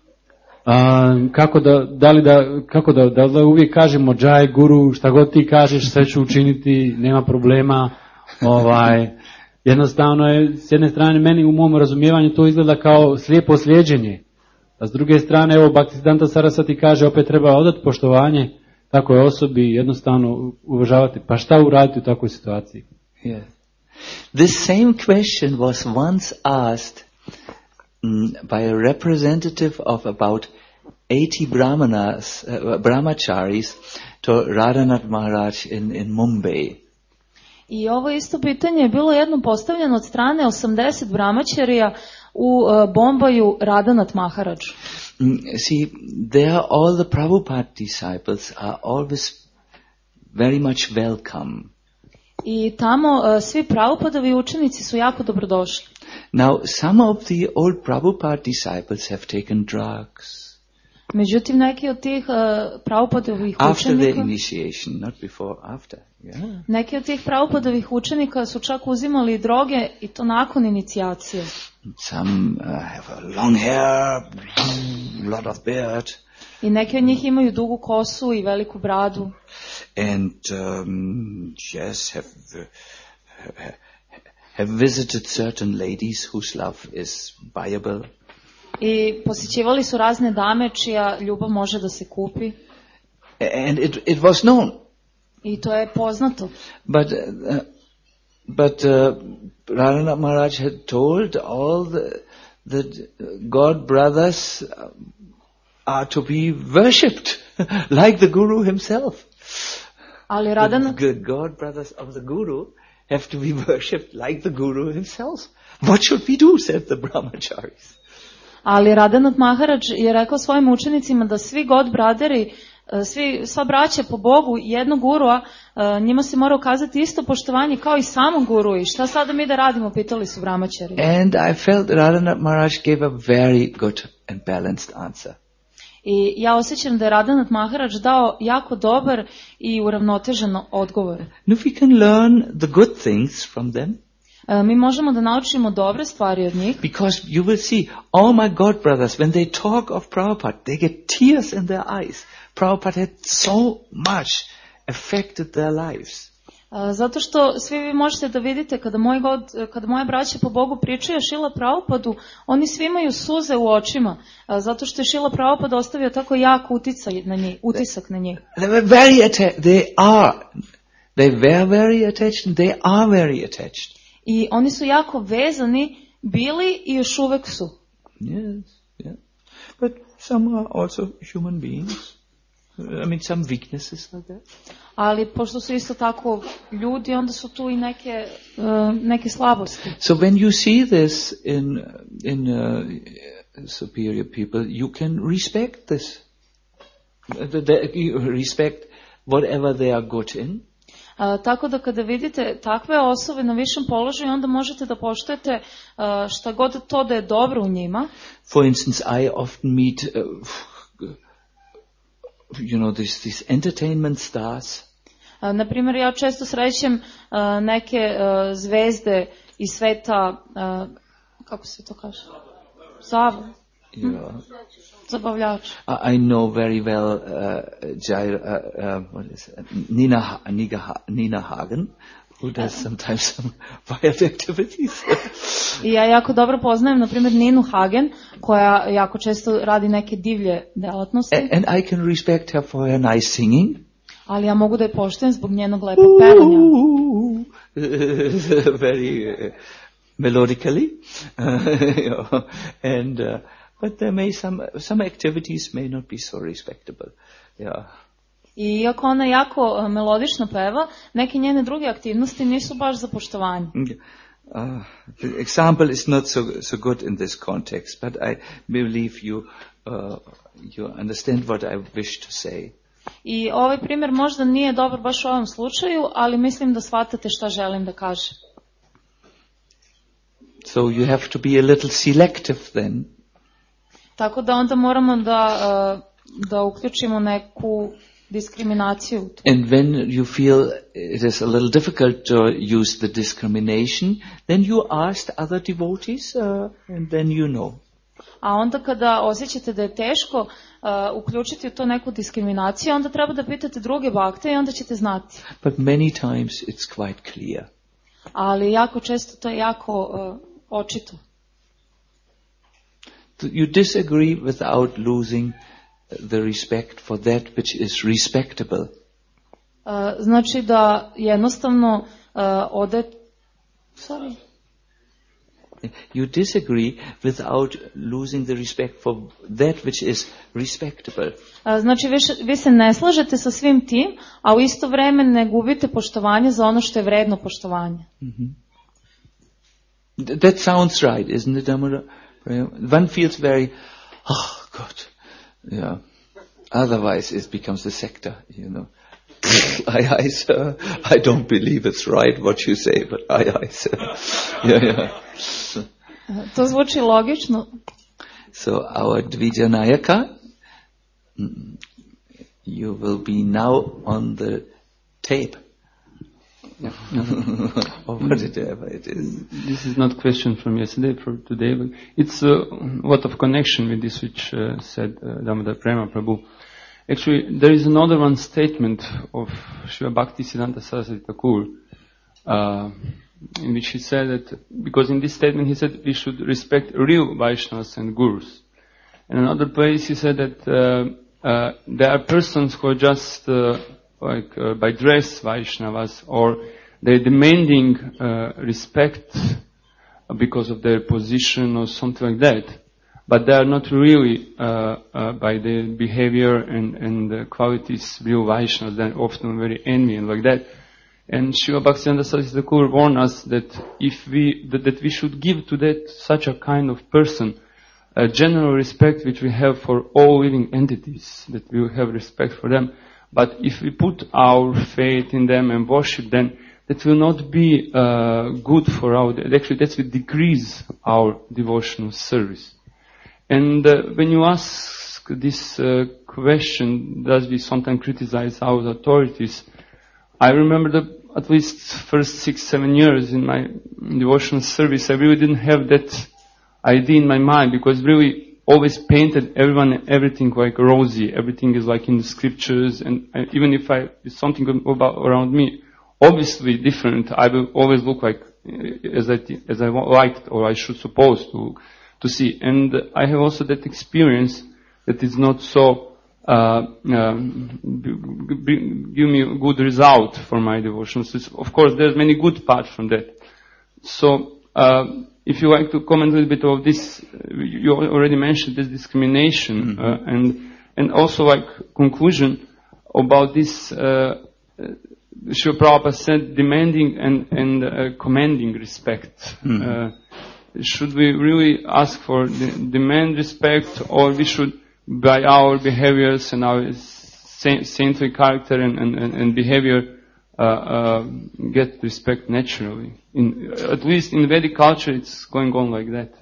kako da uvijek kažemo džaj guru, šta god ti kažeš sve ću učiniti, nema problema. Jednostavno je, s jedne strane meni u mom razumijevanju to izgleda kao slijepo slijeđenje, a s druge strane evo Bhaktisiddhanta Saraswati kaže opet treba odati poštovanje takvoj osobi, jednostavno uvažavati. Pa šta uraditi u takvoj situaciji? Yeah. This same question was once asked by a representative of about 80 brahmacharis to Radhanath Maharaj in Mumbai. I ovo isto pitanje je bilo jedno postavljeno od strane 80 brahmačarija u Bombaju Radhanath Maharaj. See, there all the Prabhupada disciples are always very much welcome. I tamo svi Prabhupadovi učenici su jako dobrodošli. Now, some of the old Prabhupada disciples have taken drugs Međutim, neki od tih Prabhupadovih after their učenika, initiation, not before, after. Yeah. neki od tih Prabhupadovih učenika su čak uzimali droge i to nakon inicijacije. Some have a long hair, lot of beard, I neki od njih imaju dugu kosu i veliku bradu. and yes, have visited certain ladies whose love is buyable. I posjećivali su razne dame čija ljubav može da se kupi. And it was known. I to je poznato. But Radhanath Maharaj had told all the God brothers are to be worshipped like the Guru himself. Ali Radhanath, The God brothers of the Guru have to be worshipped like the Guru himself. What should we do, said the brahmacharis. ali Radhanath Maharaj je rekao svojim učenicima da svi God braderi, sva braća po Bogu jednog gurua, njima se mora ukazati isto poštovanje kao i samom guru. I šta sada mi da radimo, pitali su brahmačari. And I felt Radhanath Maharaj gave a very good and balanced answer. I ja osjećam da je Radhanath Maharaj dao jako dobar i uravnotežen odgovor. And if we can learn the good things from them, Mi možemo da naučimo dobre stvari od njih, because you will see, all my God brothers, when they talk of Prabhupada, they get tears in their eyes. Prabhupada had so much affected their lives. zato što svi vi možete da vidite kada moje braće po Bogu pričaju o Šrila Prabhupadu, oni svi imaju suze u očima, zato što je Šrila Prabhupada ostavio tako jak utisak na njih. They were very attached and they are very attached. I oni su jako vezani bili i još uvek su. Yes, yeah. But some are also human beings. I mean, some weaknesses like that. Ali pošto su isto tako ljudi, onda su tu i neke slabosti. So when you see this in superior people, you can respect this. You respect whatever they are good in. Tako da kada vidite takve osobe na višem položaju, onda možete da poštujete šta god to da je dobro u njima. For instance, I often meet, these entertainment stars. Naprimjer, ja često srećem neke zvezde iz sveta, kako se to kaže? Zabavljač. I know very well Nina Hagen, who does sometimes some wild activities. I ja jako dobro poznajem, na primjer, Ninu Hagen, koja jako često radi neke divlje delatnosti. And I can respect her for her nice singing. Ali ja mogu da je poštujem zbog njenog lepog pevanja. Very melodically. But there may some activities may not be so respectable. Yeah. I iako ona jako melodično peva, neke njene druge aktivnosti nisu baš za poštovanje. The example is not so good in this context, but I believe you understand what I wish to say. I ovaj primjer možda nije dobar baš u ovom slučaju, ali mislim da shvatate šta želim da kažem. So you have to be a little selective then. Tako da onda moramo da uključimo neku diskriminaciju. And when you feel it is a little difficult to use the discrimination, then you ask other devotees and then you know. A onda kada osjećate da je teško uključiti u to neku diskriminaciju, onda treba da pitate druge bakte i onda ćete znati. But many times it's quite clear. Ali jako često to je jako očito. You disagree without losing the respect for that which is respectable. Znači da jednostavno You disagree without losing the respect for that which is respectable. Znači vi se ne slažete sa svim tim, a u isto vrijeme ne gubite poštovanje za ono što je vredno poštovanja. Mm-hmm. That sounds right, isn't it, Damodar? One feels very, oh, good. Yeah. Otherwise it becomes a sector, Aye, sir. I don't believe it's right what you say, but aye, sir. Yeah. To zvuči logično. So our Dvijanayaka, you will be now on the tape. Or whatever it is. This is not a question from yesterday, for today, but it's a lot of connection with this which said Damodar Prema Prabhu. Actually, there is another one statement of Srila Bhaktisiddhanta Saraswati Thakur, in which he said that, because in this statement he said we should respect real Vaishnavas and Gurus. In another place he said that there are persons who are just by dress Vaishnavas, or they're demanding respect because of their position or something like that. But they are not really, by their behavior and the qualities, real Vaishnavas. They're often very envy and like that. And Srila Bhaktisiddhanta Saraswati Thakur warned us that that we should give to that such a kind of person a general respect which we have for all living entities, that we will have respect for them. But if we put our faith in them and worship them, that will not be good for actually that will decrease our devotional service. And when you ask this question, does we sometimes criticize our authorities? I remember that at least first 6-7 years in my devotional service, I really didn't have that idea in my mind, because really always painted everyone and everything like rosy. Everything is like in the scriptures, and even if it's something about around me, obviously different, I will always look like as I liked or I should suppose to see. And I have also that experience that is not so give me a good result for my devotions. Of course, there's many good parts from that. So, if you like to comment a little bit of this, you already mentioned this discrimination, and also like conclusion about this, Srila Prabhupada said demanding and commanding respect. Should we really ask for demand respect, or we should, by our behaviors and our saintly character and behavior, get respect naturally? At least in Vedic culture, it's going on like that.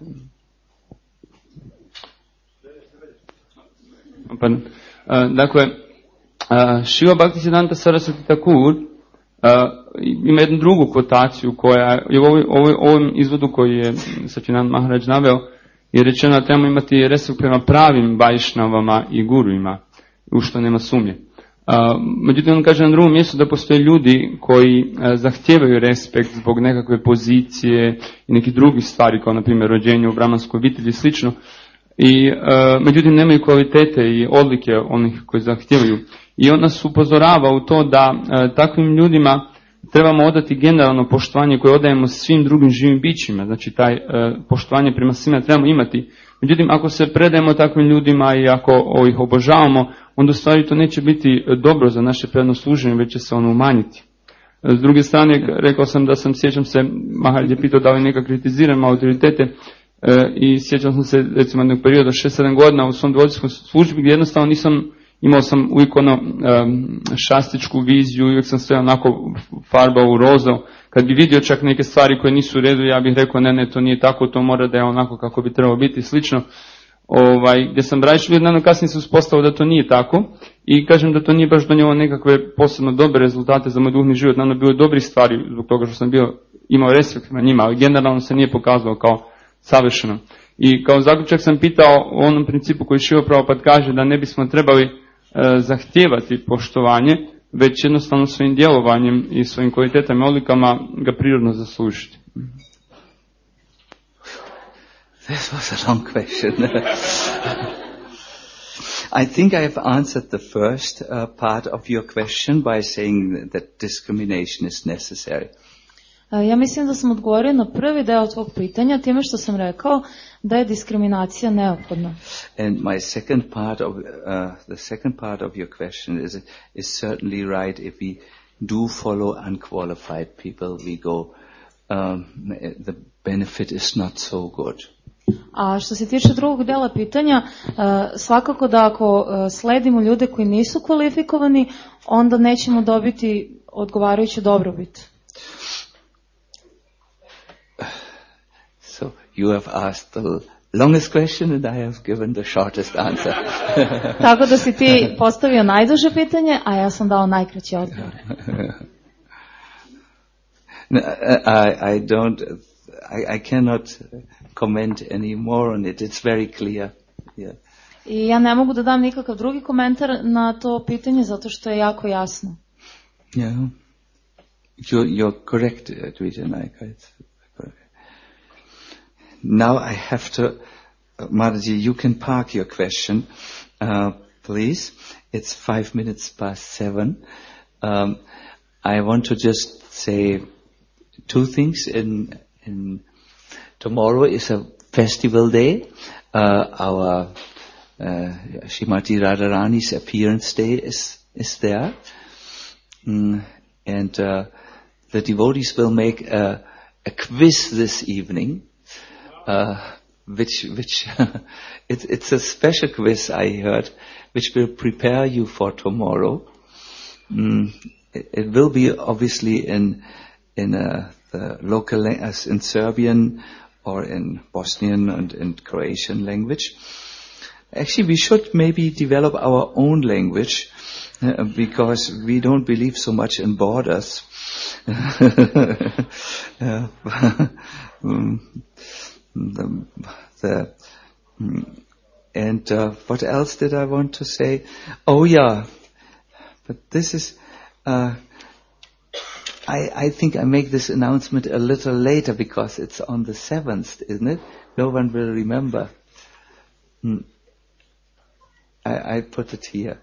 Dakle, Srila Bhaktisiddhanta Saraswati Thakur ima jednu drugu kvotaciju koja je u ovom izvodu koji je Sačinand Maharaj naveo, je rečeno da trebamo imati respekt prema pravim Vajšnavama i guruima, u što nema sumnje. Međutim, on kaže na drugom mjestu da postoje ljudi koji zahtijevaju respekt zbog nekakve pozicije i nekih drugih stvari, kao na primjer rođenje u brahmanskoj obitelji i slično, i međutim nemaju kvalitete i odlike onih koji zahtijevaju. I on nas upozorava u to da takvim ljudima trebamo odati generalno poštovanje koje odajemo svim drugim živim bićima. Znači taj poštovanje prema svima trebamo imati. Međutim, ako se predajemo takvim ljudima i ako ih obožavamo, onda u stvari to neće biti dobro za naše predano služenje, već će se ono umanjiti. S druge strane, rekao sam da sjećam se, Maharaj je pitao da li neka kritiziram autoritete, i sjećam sam se recimo jednog perioda 6-7 godina u svom devocijskom službi gdje jednostavno imao sam uvijek šastičku viziju, uvijek sam sve onako farbao u rozo. Kad bi vidio čak neke stvari koje nisu u redu, ja bih rekao ne, to nije tako, to mora da je onako kako bi trebalo biti, slično. Gdje sam radiš jedno kasnije se uspostavio da to nije tako, i kažem da to nije baš donijelo nekakve posebno dobre rezultate za moj duhovni život. Naravno, bilo je dobrih stvari zbog toga što sam imao respekt na njima, ali generalno se nije pokazalo kao savršeno. I kao zaključak sam pitao o onom principu koji Šrila Prabhupada kaže da ne bismo trebali zahtijevati poštovanje, već jednostavno svojim djelovanjem i svojim kvalitetama i odlikama ga prirodno zaslužiti. This was a long question. I think I have answered the first part of your question by saying that discrimination is necessary. Ja mislim da sam odgovorio na prvi deo tvog pitanja time što sam rekao da je diskriminacija neophodna. And my second part of the second part of your question is certainly right. If we do follow unqualified people, we go the benefit is not so good. A što se tiče drugog dela pitanja, svakako da ako sledimo ljude koji nisu kvalifikovani, onda nećemo dobiti odgovarajuću dobrobit. So you have asked the longest question and I have given the shortest answer. Tako da si ti postavio najduže pitanje, a ja sam dao najkraći odgovor. No, I cannot comment any more on it. It's very clear. Yeah. I ja ne mogu da dam nikakav drugi komentar na to pitanje zato što je jako jasno. Yeah. You're correct, Dvijanaika. Now I have to, Mataji, you can park your question, please. It's 7:05. I want to just say two things. In tomorrow is a festival day. Our Srimati Radharani's appearance day is there, and the devotees will make a quiz this evening. Which it's a special quiz I heard, which will prepare you for tomorrow. It will be obviously in the local as in Serbian or in Bosnian and in Croatian language. Actually, we should maybe develop our own language because we don't believe so much in borders. What else did I want to say? Oh yeah, but this is, I think I make this announcement a little later because it's on the 7th, isn't it? No one will remember. I put it here.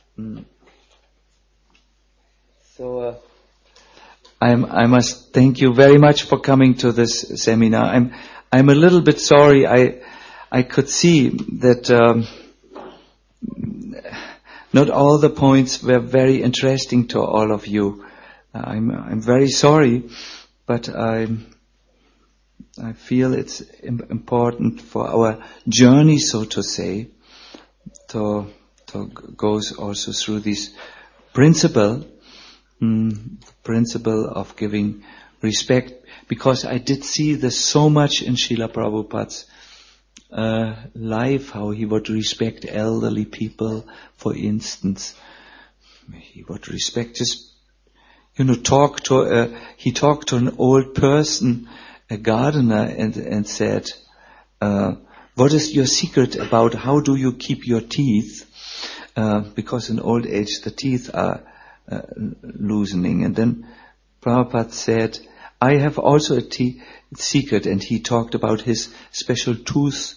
So, I must thank you very much for coming to this seminar. I'm a little bit sorry. I could see that not all the points were very interesting to all of you. I'm very sorry, but I feel it's important for our journey, so to say, to go also through this principle of giving respect, because I did see there's so much in Srila Prabhupada's life, how he would respect elderly people, for instance. He would respect his, he talked to an old person, a gardener, and said, what is your secret about how do you keep your teeth? Because in old age the teeth are loosening. And then Prabhupada said, I have also a secret, and he talked about his special tooth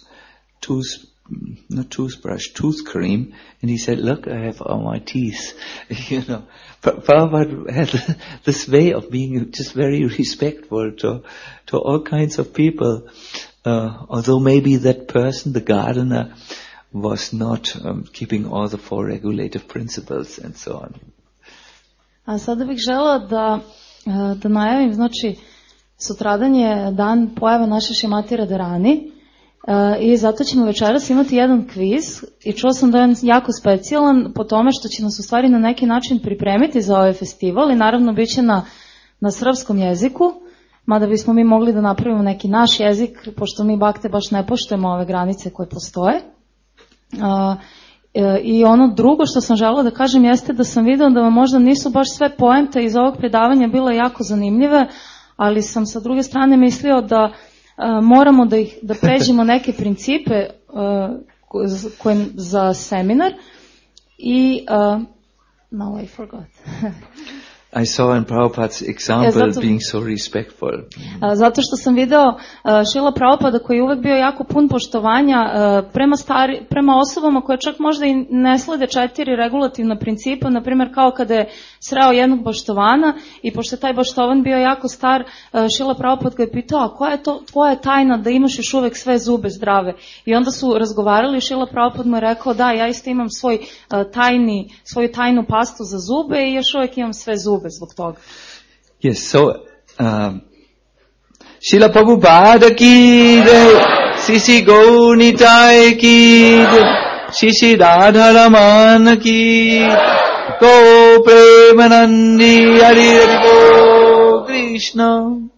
cream, and he said, look, I have all my teeth. Prabhupada had this way of being just very respectful to all kinds of people, although maybe that person, the gardener, was not keeping all the 4 regulative principles and so on. A sada bih žela da najavim, znači, sutradan je dan pojave naše Šrimati Radharani i zato ćemo večeras imati jedan kviz i čuo sam da je jako specijalan po tome što će nas u stvari na neki način pripremiti za ovaj festival i naravno bit će na srpskom jeziku, mada bismo mi mogli da napravimo neki naš jezik, pošto mi bakte baš ne poštujemo ove granice koje postoje. I ono drugo što sam želela da kažem jeste da sam videla da vam možda nisu baš sve poente iz ovog predavanja bile jako zanimljive, ali sam sa druge strane mislio da moramo da pređemo neke principe za seminar i now I forgot. I saw in Prabhupada's example being so respectful. Zato što sam video Šrila Prabhupada koji je uvek bio jako pun poštovanja prema osobama koje čak možda i ne slede 4 regulativna principa, na primjer kao kada je sreo jednog baštovana i pošto je taj baštovan bio jako star, Šrila Prabhupada ga je pitao, a koja je to tvoja tajna da imaš još uvek sve zube zdrave? I onda su razgovarali i Šrila Prabhupada mu je rekao, da, ja isto imam svoju tajnu pastu za zube i još uvek imam sve zube zbog toga. Yes, so Srila Prabhupada ki jai, Shri Shri Gaur Nitai ki jai, Shri Shri Radha Raman ki, Go Premanandi Hari Hari Bo Krishna.